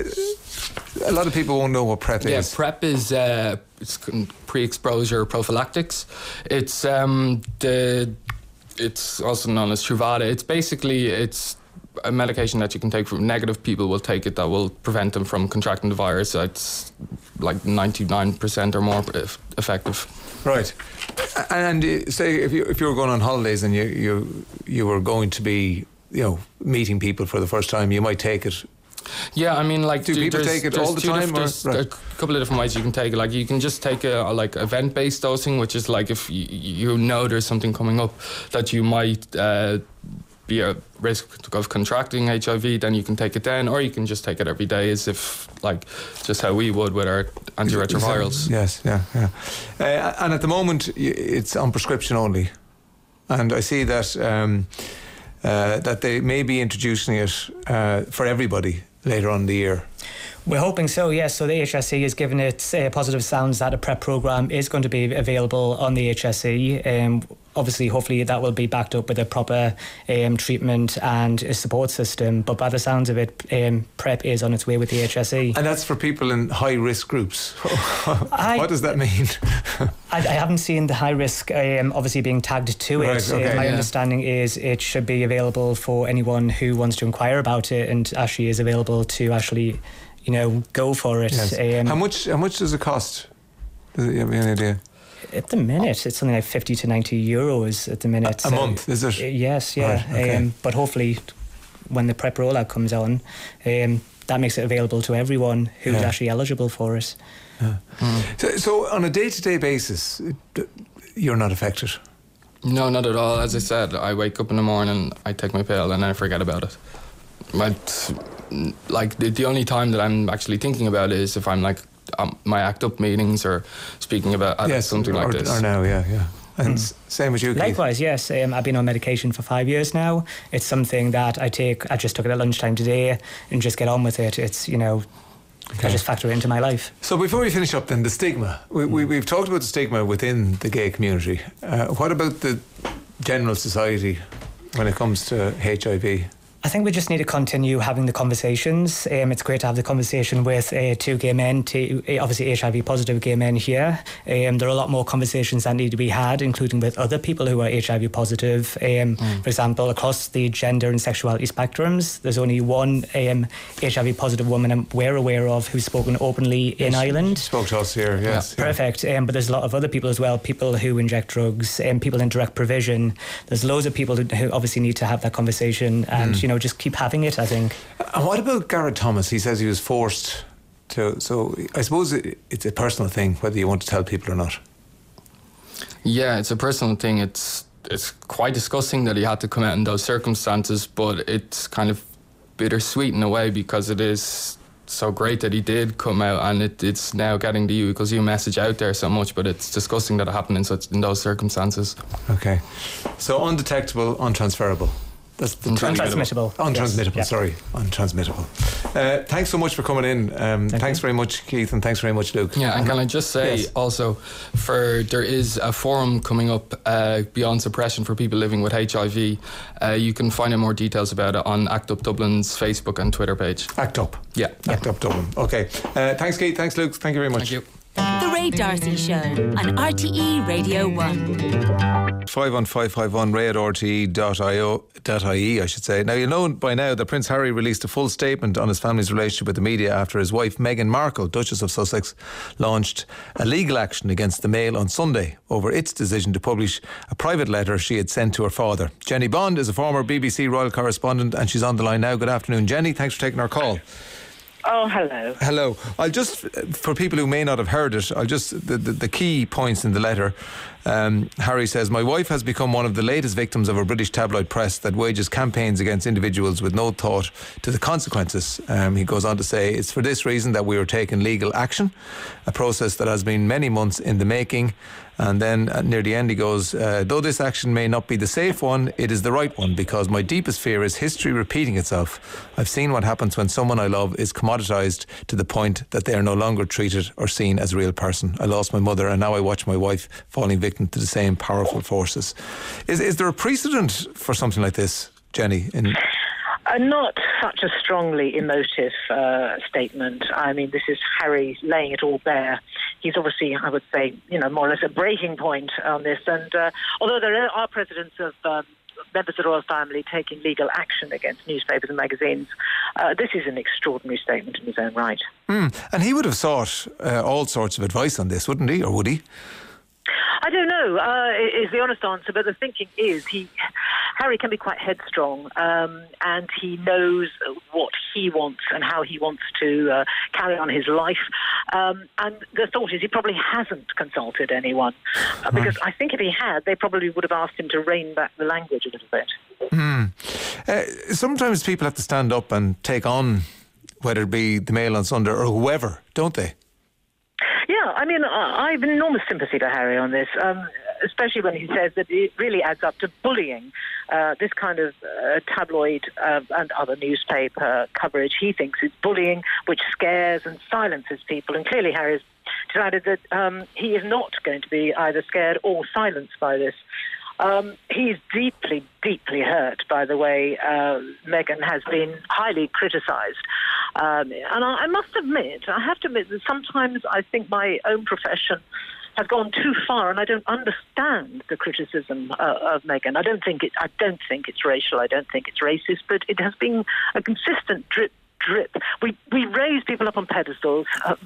A lot of people won't know what PrEP yeah, is. Yeah, PrEP is uh, it's pre-exposure prophylactics. It's um, the it's also known as Truvada. It's basically it's a medication that you can take from negative people will take it that will prevent them from contracting the virus. It's like ninety-nine percent or more effective. Right. And uh, say if you if you were going on holidays and you you you were going to be, you know, meeting people for the first time, you might take it. Yeah, I mean, like, do people take it all the time? Or? There's right. a couple of different ways you can take it. Like, you can just take a, a like event-based dosing, which is like if you, you know there's something coming up that you might uh, be at risk of contracting H I V, then you can take it then, or you can just take it every day, as if like just how we would with our antiretrovirals. Yes, yeah, yeah. Uh, and at the moment, it's on prescription only, and I see that um, uh, that they may be introducing it uh, for everybody later on in the year. We're hoping so, yes. So the H S E has given it uh, positive sounds that a PrEP programme is going to be available on the H S E. Um, obviously, hopefully that will be backed up with a proper um, treatment and a support system. But by the sounds of it, um, PrEP is on its way with the H S E. And that's for people in high-risk groups. I, what does that mean? I, I haven't seen the high risk um, obviously being tagged to it. Right, okay. uh, my yeah. understanding is it should be available for anyone who wants to inquire about it, and actually is available to actually, you know, go for it. Yes. Um, how much? How much does it cost? Does it, you have any idea? At the minute, it's something like fifty to ninety euros at the minute. A, a so month, is it? Yes, yeah. Right, okay. um, but hopefully, when the PrEP rollout comes on, um, that makes it available to everyone who's Yeah. actually eligible for it. Yeah. Mm. So, so on a day-to-day basis, you're not affected? No, not at all. As I said, I wake up in the morning, I take my pill, and I forget about it. But, like, the, the only time that I'm actually thinking about it is if I'm, like, um, my ACT UP meetings or speaking about uh, yes, something or, like this. Or now, yeah, yeah. And Mm. same as you, Keith. Likewise, yes. Um, I've been on medication for five years now. It's something that I take, I just took it at lunchtime today and just get on with it. It's, you know, Okay. I just factor it into my life. So before we finish up then, the stigma. We, we, we've talked about the stigma within the gay community. Uh, what about the general society when it comes to H I V? I think we just need to continue having the conversations. Um, it's great to have the conversation with uh, two gay men, two, uh, obviously H I V positive gay men here. Um, there are a lot more conversations that need to be had, including with other people who are H I V positive. Um, mm. For example, across the gender and sexuality spectrums, there's only one um, H I V positive woman we're aware of who's spoken openly in yes, Ireland. Spoke to us here, yes. Yeah. Perfect. Um, but there's a lot of other people as well, people who inject drugs, and um, people in direct provision. There's loads of people who, who obviously need to have that conversation and, mm. you know, just keep having it, I think. And what about Garrett Thomas? He says he was forced to, so I suppose it, it's a personal thing whether you want to tell people or not. Yeah, it's a personal thing. It's it's quite disgusting that he had to come out in those circumstances, but it's kind of bittersweet in a way because it is so great that he did come out, and it, it's now getting the U equals U message out there so much, but it's disgusting that it happened in such in those circumstances. Okay. So undetectable, untransferable. That's the untransmittable. Untransmittable, yes. sorry. Untransmittable. Uh, thanks so much for coming in. Um, Thank thanks you. very much, Keith, and thanks very much, Luke. Yeah, and can I just say yes. also, for there is a forum coming up, uh, Beyond Suppression, for people living with H I V. Uh, you can find out more details about it on ACT UP Dublin's Facebook and Twitter page. ACT UP. Yeah. ACT UP Dublin. Okay. Uh, thanks, Keith. Thanks, Luke. Thank you very much. Thank you. The Ray D'Arcy Show on R T E Radio one. five one five five one ray at r t e dot i o dot i e, I should say. Now, you know by now that Prince Harry released a full statement on his family's relationship with the media after his wife Meghan Markle, Duchess of Sussex, launched a legal action against the Mail on Sunday over its decision to publish a private letter she had sent to her father. Jenny Bond is a former B B C royal correspondent and she's on the line now. Good afternoon, Jenny. Thanks for taking our call. Oh, hello. Hello. I'll just, for people who may not have heard it, I'll just, the, the, the key points in the letter. Um, Harry says, my wife has become one of the latest victims of a British tabloid press that wages campaigns against individuals with no thought to the consequences. Um, he goes on to say, it's for this reason that we are taking legal action, a process that has been many months in the making. And then uh, near the end he goes, uh, though this action may not be the safe one, it is the right one, because my deepest fear is history repeating itself. I've seen what happens when someone I love is commoditised to the point that they are no longer treated or seen as a real person. I lost my mother and now I watch my wife falling victim to the same powerful forces. Is, is there a precedent for something like this, Jenny? In Uh, not such a strongly emotive uh, statement. I mean, this is Harry laying it all bare. He's obviously, I would say, you know, more or less a breaking point on this. And uh, although there are precedents of um, members of the royal family taking legal action against newspapers and magazines, uh, this is an extraordinary statement in his own right. Mm. And he would have sought uh, all sorts of advice on this, wouldn't he? Or would he? I don't know, uh, is the honest answer, but the thinking is he, Harry can be quite headstrong, um, and he knows what he wants and how he wants to uh, carry on his life. Um, and the thought is he probably hasn't consulted anyone, uh, because I think if he had, they probably would have asked him to rein back the language a little bit. Mm. Uh, sometimes people have to stand up and take on, whether it be the Mail on Sunday or whoever, don't they? Yeah, I mean, I have enormous sympathy for Harry on this, um, especially when he says that it really adds up to bullying. Uh, this kind of uh, tabloid uh, and other newspaper coverage, he thinks is bullying, which scares and silences people. And clearly Harry has decided that um, he is not going to be either scared or silenced by this. Um, he's deeply, deeply hurt by the way uh, Meghan has been highly criticised. Um, and I, I must admit, I have to admit that sometimes I think my own profession has gone too far, and I don't understand the criticism uh, of Meghan. I don't think it. I don't think it's racial. I don't think it's racist. But it has been a consistent drip, drip. We we raise people up on pedestals. Uh,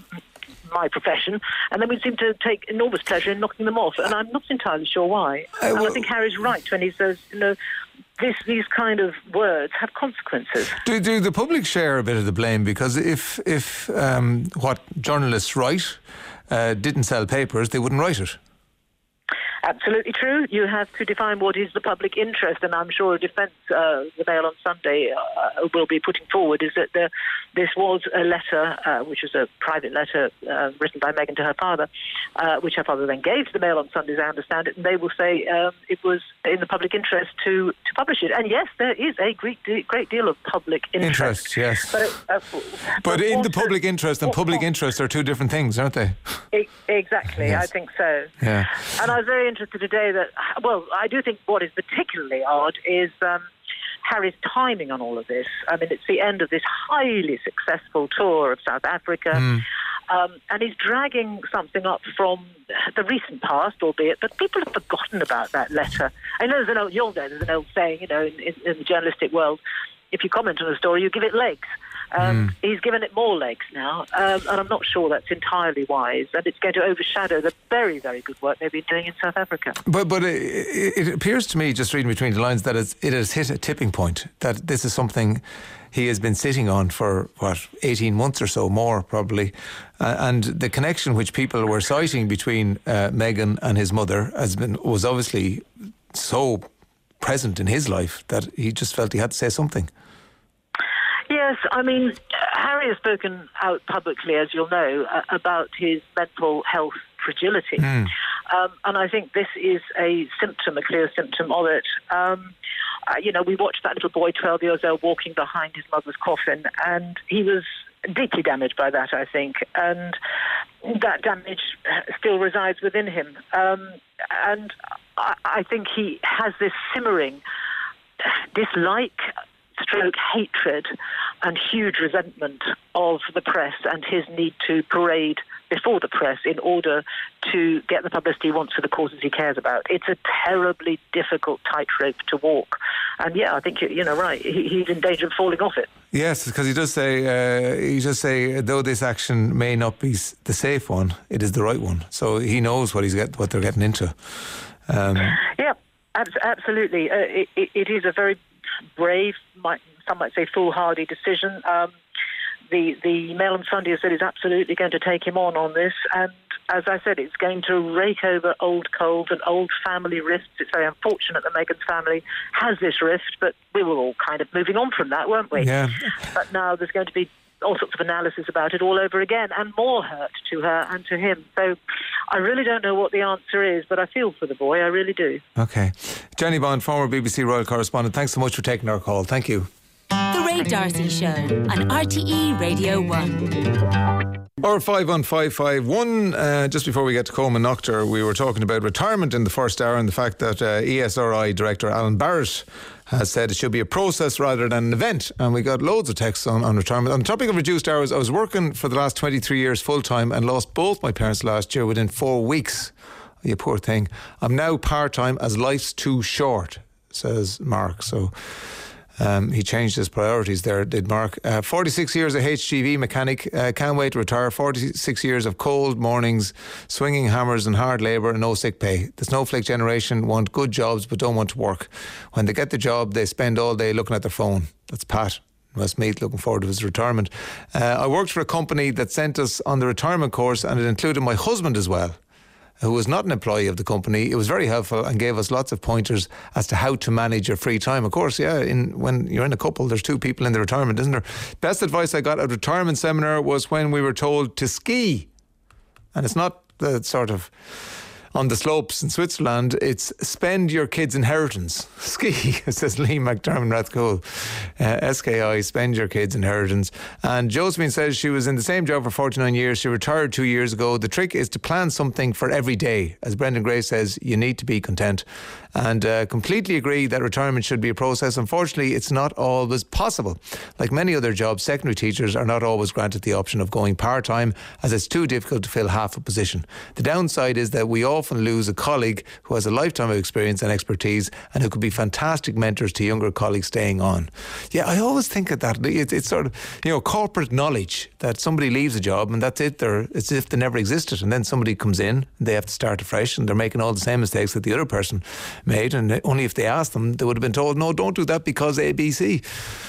my profession, and then we seem to take enormous pleasure in knocking them off, and I'm not entirely sure why. Uh, well, and I think Harry's right when he says, you know, this, these kind of words have consequences. Do, do the public share a bit of the blame? Because if, if um, what journalists write uh, didn't sell papers, they wouldn't write it. Absolutely true. You have to define what is the public interest, and I'm sure a defence uh, the Mail on Sunday uh, will be putting forward is that the, this was a letter, uh, which was a private letter uh, written by Meghan to her father, uh, which her father then gave to the Mail on Sunday, as I understand it, and they will say um, it was in the public interest to, to publish it. And yes, there is a great, great deal of public interest. Interest, yes. But, uh, but, but in the also, public interest and public interest are two different things, aren't they? E- exactly, Yes. I think so. Yeah. And I was very interested today that, well, I do think what is particularly odd is um, Harry's timing on all of this. I mean, it's the end of this highly successful tour of South Africa, Mm. um, and he's dragging something up from the recent past, albeit, but people have forgotten about that letter. I know there's an old, you'll know, there's an old saying, you know, in, in, in the journalistic world, if you comment on a story, you give it legs. Um, mm. He's given it more legs now, um, and I'm not sure that's entirely wise, and it's going to overshadow the very, very good work they've been doing in South Africa. But but it, it appears to me, just reading between the lines, that it's, it has hit a tipping point, that this is something he has been sitting on for, what, eighteen months or so, more probably, uh, and the connection which people were citing between uh, Meghan and his mother has been was obviously so present in his life that he just felt he had to say something. Yes, I mean, Harry has spoken out publicly, as you'll know, uh, about his mental health fragility. Mm. Um, and I think this is a symptom, a clear symptom of it. Um, uh, you know, we watched that little boy, twelve years old, walking behind his mother's coffin, and he was deeply damaged by that, I think. And that damage still resides within him. Um, and I, I think he has this simmering dislike, stroke hatred and huge resentment of the press and his need to parade before the press in order to get the publicity he wants for the causes he cares about. It's a terribly difficult tightrope to walk. And yeah, I think, you know, right, he, he's in danger of falling off it. Yes, because he does say, uh, he does say, though this action may not be the safe one, it is the right one. So he knows what he's get, what they're getting into. Um, yeah, ab- absolutely. Uh, it, it, it is a very brave, might, some might say foolhardy decision. Um, the the Mail on Sunday has said is absolutely going to take him on on this, and as I said, it's going to rake over old coals and old family rifts. It's very unfortunate that Meghan's family has this rift, but we were all kind of moving on from that, weren't we? Yeah. But now there's going to be all sorts of analysis about it all over again, and more hurt to her and to him. So I really don't know what the answer is, but I feel for the boy, I really do. Okay. Jenny Bond, former B B C Royal Correspondent, thanks so much for taking our call. Thank you. The Ray D'Arcy Show on R T E Radio one. Or five one five five one. Uh, just before we get to Coleman Noctor, we were talking about retirement in the first hour and the fact that uh, E S R I Director Alan Barrett has said it should be a process rather than an event, and we got loads of texts on, on retirement. On the topic of reduced hours, I was working for the last twenty-three years full time and lost both my parents last year within four weeks. You poor thing. I'm now part time as life's too short, says Mark. So Um, he changed his priorities there, did Mark. Uh, forty-six years a H G V mechanic, uh, can't wait to retire. forty-six years of cold mornings, swinging hammers and hard labour and no sick pay. The snowflake generation want good jobs but don't want to work. When they get the job, they spend all day looking at their phone. That's Pat, Westmeath, looking forward to his retirement. Uh, I worked for a company that sent us on the retirement course, and it included my husband as well, who was not an employee of the company. It was very helpful and gave us lots of pointers as to how to manage your free time. Of course, yeah, in, when you're in a couple, there's two people in the retirement, isn't there? Best advice I got at a retirement seminar was when we were told to ski. And it's not the sort of on the slopes in Switzerland, it's spend your kid's inheritance. Ski, it says Lee McDermott Rathcoole. Uh, S K I, spend your kid's inheritance. And Josephine says she was in the same job for forty-nine years. She retired two years ago. The trick is to plan something for every day. As Brendan Gray says, you need to be content. And uh, completely agree that retirement should be a process. Unfortunately, it's not always possible. Like many other jobs, secondary teachers are not always granted the option of going part-time, as it's too difficult to fill half a position. The downside is that we often often lose a colleague who has a lifetime of experience and expertise and who could be fantastic mentors to younger colleagues staying on. Yeah, I always think of that. It's, it's sort of, you know, corporate knowledge that somebody leaves a job and that's it. They're, it's as if they never existed. And then somebody comes in and they have to start afresh and they're making all the same mistakes that the other person made. And only if they asked them, they would have been told, no, don't do that because A, B, C.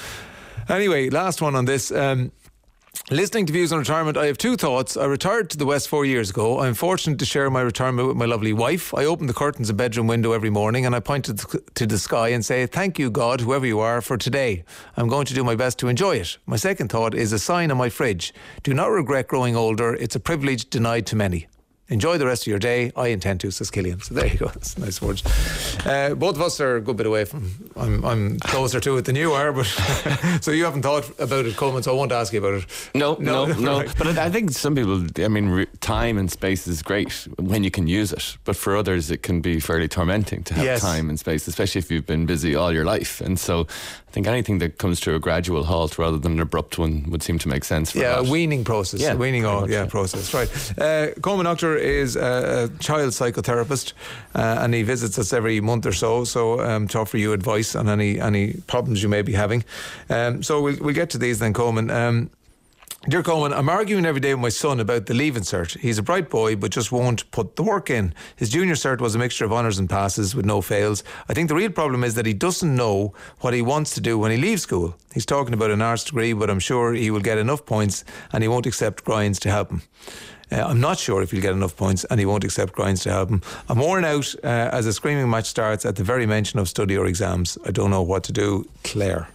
Anyway, last one on this. Um, Listening to Views on Retirement, I have two thoughts. I retired to the West four years ago. I'm fortunate to share my retirement with my lovely wife. I open the curtains of the bedroom window every morning and I point to the, to the sky and say, thank you, God, whoever you are, for today. I'm going to do my best to enjoy it. My second thought is a sign on my fridge. Do not regret growing older. It's a privilege denied to many. Enjoy the rest of your day. I intend to, says Killian. So there you go. That's nice words. Uh, both of us are a good bit away from. I'm, I'm closer to it than you are, but so you haven't thought about it, Coleman. So I won't ask you about it. No, no, no. no. Right. But I think some people. I mean, re- time and space is great when you can use it, but for others, it can be fairly tormenting to have Yes. time and space, especially if you've been busy all your life. And so, I think anything that comes to a gradual halt rather than an abrupt one would seem to make sense for Yeah, that. a weaning process. Yeah, a weaning pretty all, much, yeah, yeah. process. Right. Uh, Coleman Octor is a, a child psychotherapist uh, and he visits us every month or so, so um, to offer you advice on any any problems you may be having. Um, so we'll, we'll get to these then, Coleman. Um, Dear Coleman, I'm arguing every day with my son about the Leaving Cert. He's a bright boy, but just won't put the work in. His junior cert was a mixture of honours and passes with no fails. I think the real problem is that he doesn't know what he wants to do when he leaves school. He's talking about an arts degree, but I'm sure he will get enough points and he won't accept grinds to help him. Uh, I'm not sure if he'll get enough points and he won't accept grinds to help him. I'm worn out uh, as a screaming match starts at the very mention of study or exams. I don't know what to do. Claire.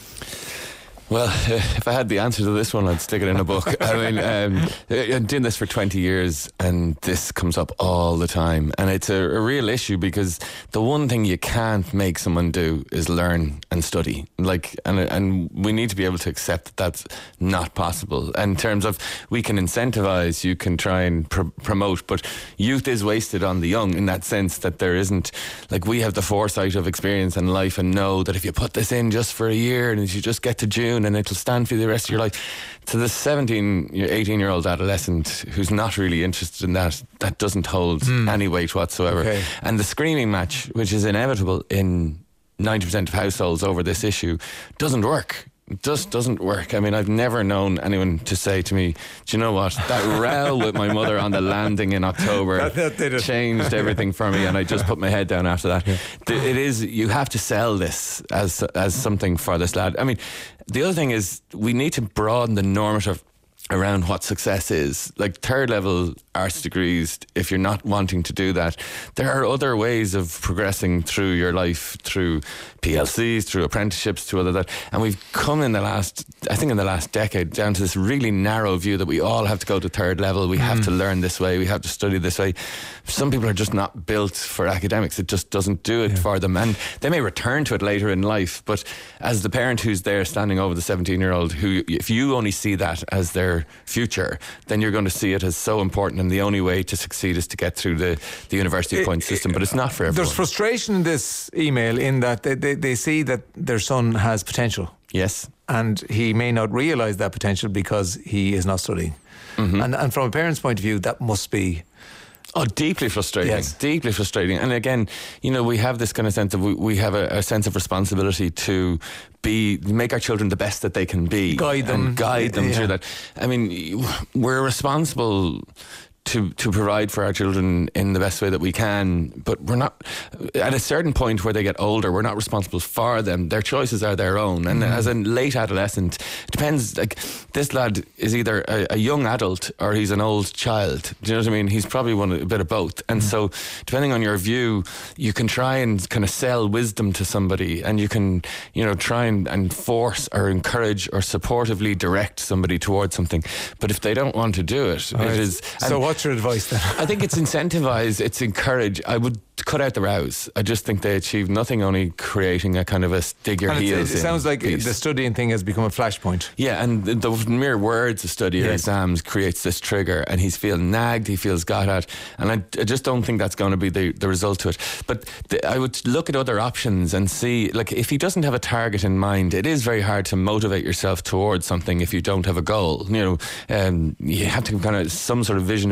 Well, uh, if I had the answer to this one, I'd stick it in a book. I mean, um, I'm doing this for twenty years and this comes up all the time. And it's a, a real issue because the one thing you can't make someone do is learn and study. Like, and, and we need to be able to accept that that's not possible. In terms of, we can incentivize, you can try and pr- promote, but youth is wasted on the young in that sense that there isn't, like, we have the foresight of experience and life and know that if you put this in just for a year and if you just get to June, and it'll stand for the rest of your life. To the seventeen, eighteen year old adolescent who's not really interested in that, that doesn't hold mm. any weight whatsoever. Okay. And the screaming match, which is inevitable in ninety percent of households over this issue, doesn't work. It just doesn't work. I mean, I've never known anyone to say to me, do you know what, that row with my mother on the landing in October that, that did it. changed everything for me, and I just put my head down after that. Yeah. It is, you have to sell this as as something for this lad. I mean, the other thing is we need to broaden the normative around what success is. Like third level arts degrees, if you're not wanting to do that, there are other ways of progressing through your life, through P L Cs, through apprenticeships, through other that. And we've come in the last, I think in the last decade, down to this really narrow view that we all have to go to third level, we mm. have to learn this way, we have to study this way. Some people are just not built for academics. It just doesn't do it yeah. for them. And they may return to it later in life, but as the parent who's there standing over the seventeen year old, who, if you only see that as their future, then you're going to see it as so important, and the only way to succeed is to get through the, the university point system, but it's not for everyone. There's frustration in this email in that they, they, they see that their son has potential. Yes. And he may not realise that potential because he is not studying. Mm-hmm. And, and from a parent's point of view, that must be... Oh, deeply frustrating. Yes. Deeply frustrating. And again, you know, we have this kind of sense of we, we have a, a sense of responsibility to be make our children the best that they can be, guide them, and guide them yeah. through that. I mean, we're responsible to to provide for our children in the best way that we can, but we're not, at a certain point where they get older, we're not responsible for them. Their choices are their own, and mm. as a late adolescent, it depends. Like, this lad is either a, a young adult or he's an old child. Do you know what I mean? He's probably one a bit of both, and mm. so depending on your view, you can try and kind of sell wisdom to somebody, and you can, you know, try and, and force or encourage or supportively direct somebody towards something. But if they don't want to do it, All it right. is. So what's your advice then? I think it's incentivize, it's encourage. I would cut out the rows. I just think they achieve nothing, only creating a kind of a dig your and heels it, it sounds like piece. The studying thing has become a flashpoint. Yeah, and the, the mere words of study or yes. exams creates this trigger, and he's feeling nagged, he feels got at, and I, I just don't think that's going to be the, the result to it. But the, I would look at other options and see, like, if he doesn't have a target in mind, it is very hard to motivate yourself towards something if you don't have a goal. You know, um, you have to kind of some sort of vision about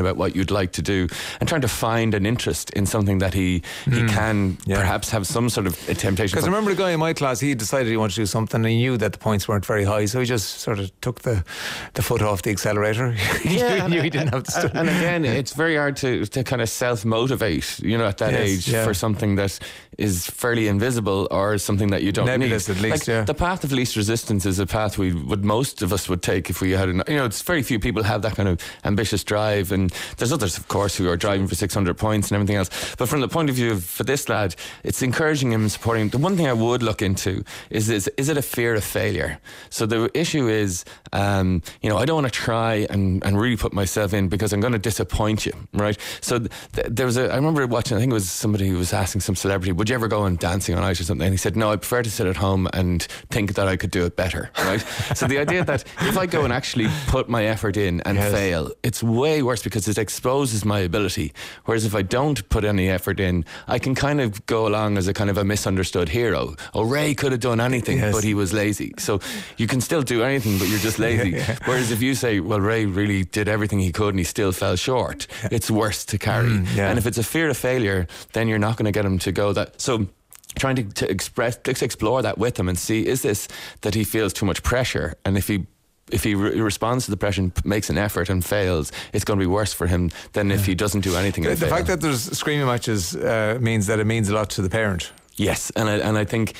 about what you'd like to do, and trying to find an interest in something that he he Mm. can Yeah. perhaps have some sort of temptation. Because I remember the guy in my class, he decided he wanted to do something and he knew that the points weren't very high, so he just sort of took the, the foot off the accelerator. he Yeah, knew he didn't have to study. And again, it's very hard to, to kind of self-motivate, you know, at that Yes, age yeah. for something that is fairly invisible or something that you don't Nebulous, need. at least, like, yeah. The path of least resistance is a path we would most of us would take if we had, an, you know, it's very few people have that kind of ambitious drive, and there's others, of course, who are driving for six hundred points and everything else. But from the point of view of, for this lad, it's encouraging him and supporting him. The one thing I would look into is, is, is it a fear of failure? So the issue is, um, you know, I don't want to try and, and really put myself in because I'm going to disappoint you, right? So th- there was a, I remember watching, I think it was somebody who was asking some celebrity, would you ever go on Dancing on Ice or something? And he said, no, I prefer to sit at home and think that I could do it better, right? So the idea that if I go and actually put my effort in and Yes. fail, it's way worse because it exposes my ability. Whereas if I don't put any effort in, I can kind of go along as a kind of a misunderstood hero. Oh, Ray could have done anything, Yes. but he was lazy. So you can still do anything, but you're just lazy. Yeah, yeah. Whereas if you say, well, Ray really did everything he could and he still fell short, it's worse to carry. Mm, yeah. And if it's a fear of failure, then you're not going to get him to go that. So trying to, to express, to explore that with him and see, is this that he feels too much pressure? And if he if he re- responds to the pressure and p- makes an effort and fails, it's going to be worse for him than if he doesn't do anything. The, and the fail. fact that there's screaming matches uh, means that it means a lot to the parent. Yes, and I, and I think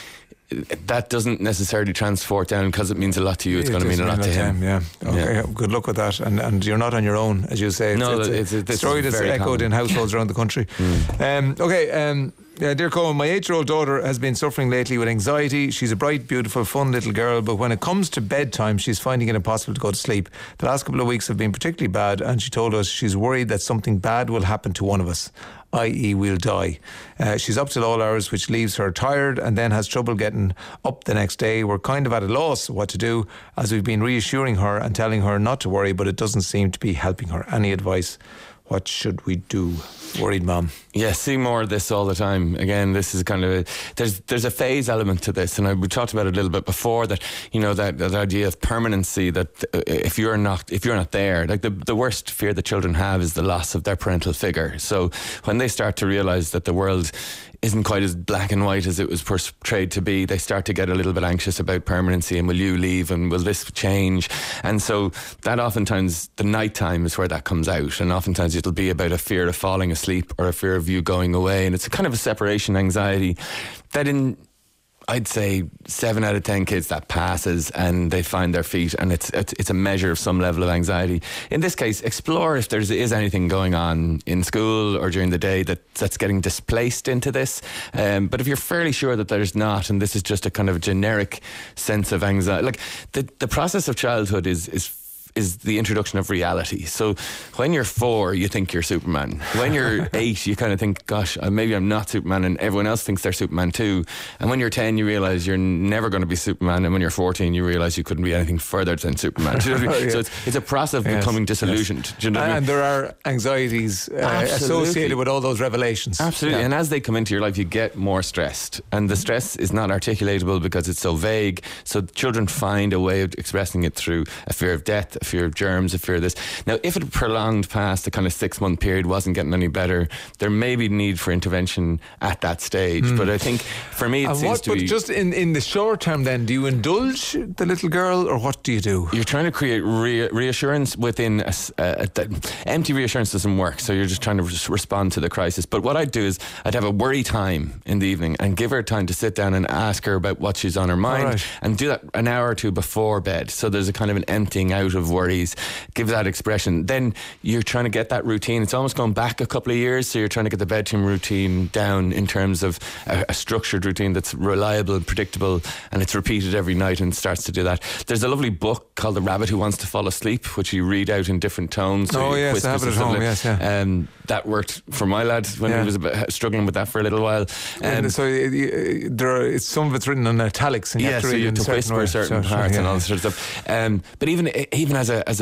that doesn't necessarily transport down because it means a lot to you. It's It going to does mean a lot to him. Yeah. Okay. Yeah. Good luck with that. And and you're not on your own, as you say. It's, No, it's, it's- a it's- this story is that's very echoed common. in households around the country. Um, okay. Um, yeah, dear Colin, my eight-year-old daughter has been suffering lately with anxiety. She's a bright, beautiful, fun little girl, but when it comes to bedtime, she's finding it impossible to go to sleep. The last couple of weeks have been particularly bad, and she told us she's worried that something bad will happen to one of us, that is we'll die. Uh, she's up till all hours, which leaves her tired and then has trouble getting up the next day. We're kind of at a loss what to do, as we've been reassuring her and telling her not to worry, but it doesn't seem to be helping her. Any advice? What should we do? Worried mom. Yeah, see more of this all the time. Again, this is kind of a, there's there's a phase element to this, and I, we talked about it a little bit before, that you know that, that idea of permanency, that uh, if you're not if you're not there, like the the worst fear that children have is the loss of their parental figure. So when they start to realise that the world isn't quite as black and white as it was portrayed to be, they start to get a little bit anxious about permanency and will you leave and will this change? And so that oftentimes the night time is where that comes out, and oftentimes it'll be about a fear of falling asleep or a fear of you going away, and it's a kind of a separation anxiety that in I'd say seven out of ten kids that passes and they find their feet, and it's, it's it's a measure of some level of anxiety. In this case, explore if there is anything going on in school or during the day that that's getting displaced into this. Um, but if you're fairly sure that there's not, and this is just a kind of generic sense of anxiety, like the the process of childhood is is. is the introduction of reality. So when you're four, you think you're Superman. When you're eight, you kind of think, gosh, maybe I'm not Superman, and everyone else thinks they're Superman too. And when you're ten, you realise you're never going to be Superman. And when you're fourteen, you realise you couldn't be anything further than Superman. Do you know what I mean? Yeah. So it's, it's a process of Yes, becoming disillusioned. yes. Do you know what I mean? And there are anxieties uh, Absolutely. associated with all those revelations. Absolutely. Yeah. And as they come into your life, you get more stressed. And the stress is not articulatable because it's so vague. So children find a way of expressing it through a fear of death, a fear of germs, a fear of this. Now, if it prolonged past a kind of six month period, wasn't getting any better, there may be need for intervention at that stage. Mm. But I think for me, it and seems what, to but be. just in, in the short term then, do you indulge the little girl, or what do you do? You're trying to create re- reassurance within a, a, a, a empty reassurance doesn't work, so you're just trying to res- respond to the crisis. But what I'd do is I'd have a worry time in the evening and give her time to sit down and ask her about what she's on her mind, right. and do that an hour or two before bed. So there's a kind of an emptying out of worries. Give that expression. Then you're trying to get that routine. It's almost going back a couple of years, so you're trying to get the bedtime routine down in terms of a, a structured routine that's reliable and predictable, and it's repeated every night and starts to do that. There's a lovely book called The Rabbit Who Wants to Fall Asleep, which you read out in different tones. So Oh, you yes, whispers I have it and at stuff home, like- yes, yeah. Um, that worked for my lad when Yeah. he was a bit struggling with that for a little while. Um, And so uh, uh, there are, it's, some of it's written in italics, and you yeah, have to so read you in have to certain whisper way. certain So- so, parts yeah, and all yeah. that sort of stuff. Um, but even even as a as a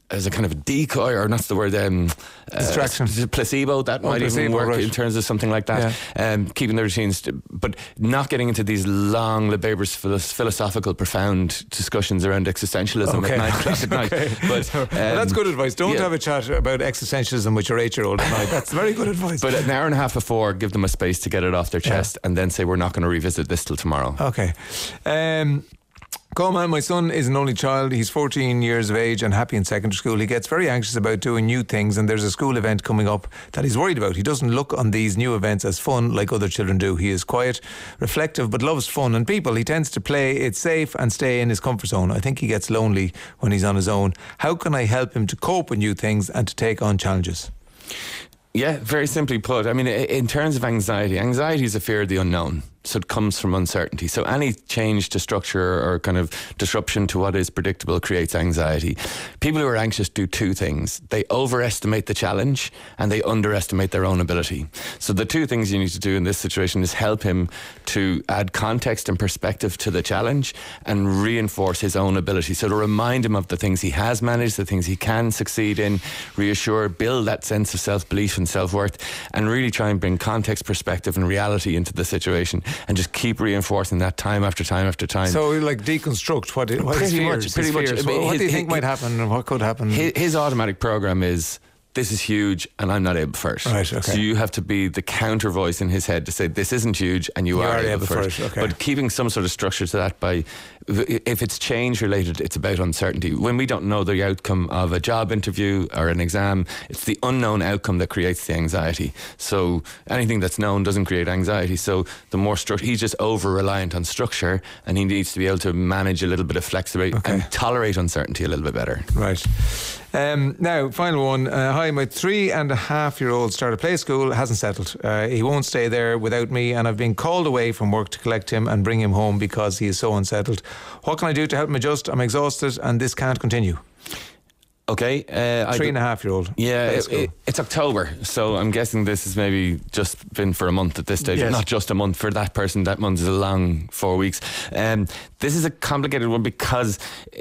as a kind of a decoy, or not the word, um, distraction, uh, placebo. That oh, might placebo, even work right. in terms of something like that. Yeah. Um, keeping the routines, to, but not getting into these long, laborious, philosophical, profound discussions around existentialism okay. at nine o'clock at night. Okay. But um, well, that's good advice. Don't yeah. have a chat about existentialism with your eight-year-old at night. That's very good advice. But an hour and a half before, give them a space to get it off their chest, yeah. and then say, we're not going to revisit this till tomorrow. Okay. Um, Coleman, my son is an only child. He's fourteen years of age and happy in secondary school. He gets very anxious about doing new things, and there's a school event coming up that he's worried about. He doesn't look on these new events as fun like other children do. He is quiet, reflective, but loves fun and people. He tends to play it safe and stay in his comfort zone. I think he gets lonely when he's on his own. How can I help him to cope with new things and to take on challenges? Yeah, very simply put, I mean, in terms of anxiety, anxiety is a fear of the unknown. So it comes from uncertainty. So any change to structure or kind of disruption to what is predictable creates anxiety. People who are anxious do two things. They overestimate the challenge and they underestimate their own ability. So the two things you need to do in this situation is help him to add context and perspective to the challenge and reinforce his own ability. So to remind him of the things he has managed, the things he can succeed in, reassure, build that sense of self-belief and self-worth, and really try and bring context, perspective and reality into the situation. And just keep reinforcing that time after time after time. So, like, deconstruct what, it, what pretty his fears, much, pretty his much. fears. I mean, what his, do you think his, might happen and what could happen? His, his automatic program is, this is huge and I'm not able for it. Right, okay. So you have to be the counter voice in his head to say, this isn't huge and you, you are, are able, able for it. it. Okay. But keeping some sort of structure to that by, if it's change related, it's about uncertainty. When we don't know the outcome of a job interview or an exam, it's the unknown outcome that creates the anxiety. So anything that's known doesn't create anxiety. So the more structure, he's just over reliant on structure, and he needs to be able to manage a little bit of flexibility okay. and tolerate uncertainty a little bit better. Right. Um, now, final one. Uh, hi, my three and a half year old started play school, hasn't settled. Uh, he won't stay there without me, and I've been called away from work to collect him and bring him home because he is so unsettled. What can I do to help him adjust? I'm exhausted and this can't continue. Okay. Uh, Three and a half year old. Yeah, it, it, it's October, so I'm guessing this has maybe just been for a month at this stage. Yes. Not just a month for that person. That month is a long four weeks. Um, this is a complicated one because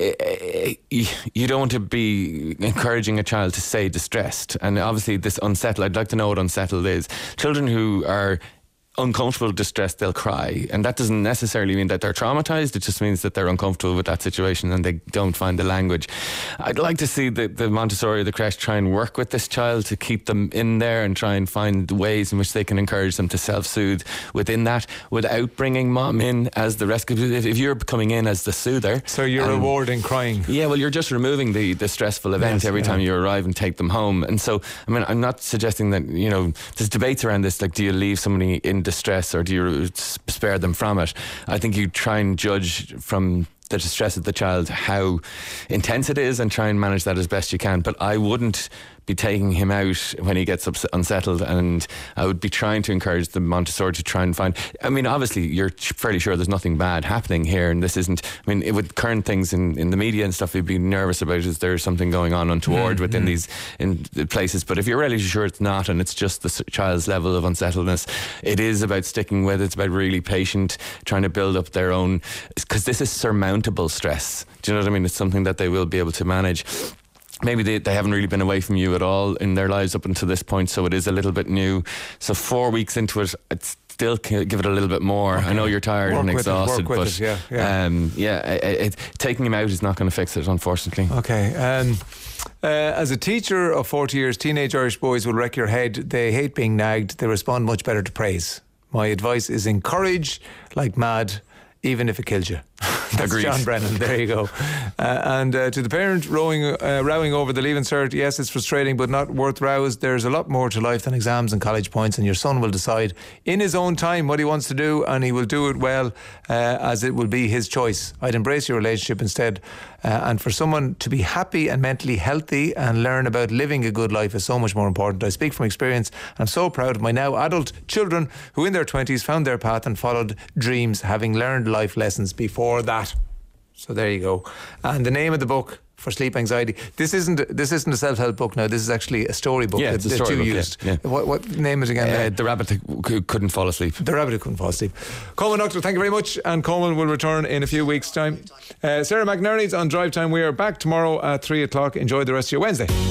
uh, you don't want to be encouraging a child to stay distressed. And obviously this unsettled, I'd like to know what unsettled is. Children who are uncomfortable, distressed, they'll cry, and that doesn't necessarily mean that they're traumatized. It just means that they're uncomfortable with that situation and they don't find the language. I'd like to see the, the Montessori or the creche try and work with this child to keep them in there and try and find ways in which they can encourage them to self-soothe within that without bringing mom in as the rescue. If, if you're coming in as the soother, so you're um, rewarding crying. Yeah, well, you're just removing the, the stressful event yes, every yeah. time you arrive and take them home. And so, I mean, I'm not suggesting that, you know, there's debates around this, like, do you leave somebody in distress or do you spare them from it? I think you try and judge from the distress of the child how intense it is and try and manage that as best you can. But I wouldn't be taking him out when he gets ups- unsettled, and I would be trying to encourage the Montessori to try and find, I mean, obviously you're fairly sure there's nothing bad happening here, and this isn't, I mean, it, with current things in, in the media and stuff, we'd be nervous about, is there something going on untoward mm, within mm. these in the places? But if you're really sure it's not, and it's just the child's level of unsettledness, it is about sticking with it. It's about really patient, trying to build up their own, because this is surmountable stress. Do you know what I mean? It's something that they will be able to manage. Maybe they, they haven't really been away from you at all in their lives up until this point, so it is a little bit new. So four weeks into it, it's still give it a little bit more. Okay. I know you're tired work and exhausted, it, but it, yeah, yeah. Um, yeah it, it, taking him out is not going to fix it, unfortunately. Okay. Um, uh, as a teacher of forty years, teenage Irish boys will wreck your head. They hate being nagged. They respond much better to praise. My advice is encourage like mad, even if it kills you. That's Agreed. John Brennan. There you go. Uh, and uh, to the parent rowing, uh, rowing over the Leaving Cert, yes, it's frustrating, but not worth rows. There's a lot more to life than exams and college points, and your son will decide in his own time what he wants to do, and he will do it well, uh, as it will be his choice. I'd embrace your relationship instead. Uh, and for someone to be happy and mentally healthy and learn about living a good life is so much more important. I speak from experience. I'm so proud of my now adult children who in their twenties found their path and followed dreams, having learned life lessons before that. So there you go. And the name of the book for sleep anxiety. This isn't this isn't a self-help book now. This is actually a storybook Yeah, that, it's a that storybook, you yeah, used. yeah. What, what name is it again? Uh, the rabbit who couldn't fall asleep. The rabbit who couldn't fall asleep. Colin Doctor, thank you very much. And Colin will return in a few weeks' time. Uh, Sarah McNerney's on Drive Time. We are back tomorrow at three o'clock. Enjoy the rest of your Wednesday.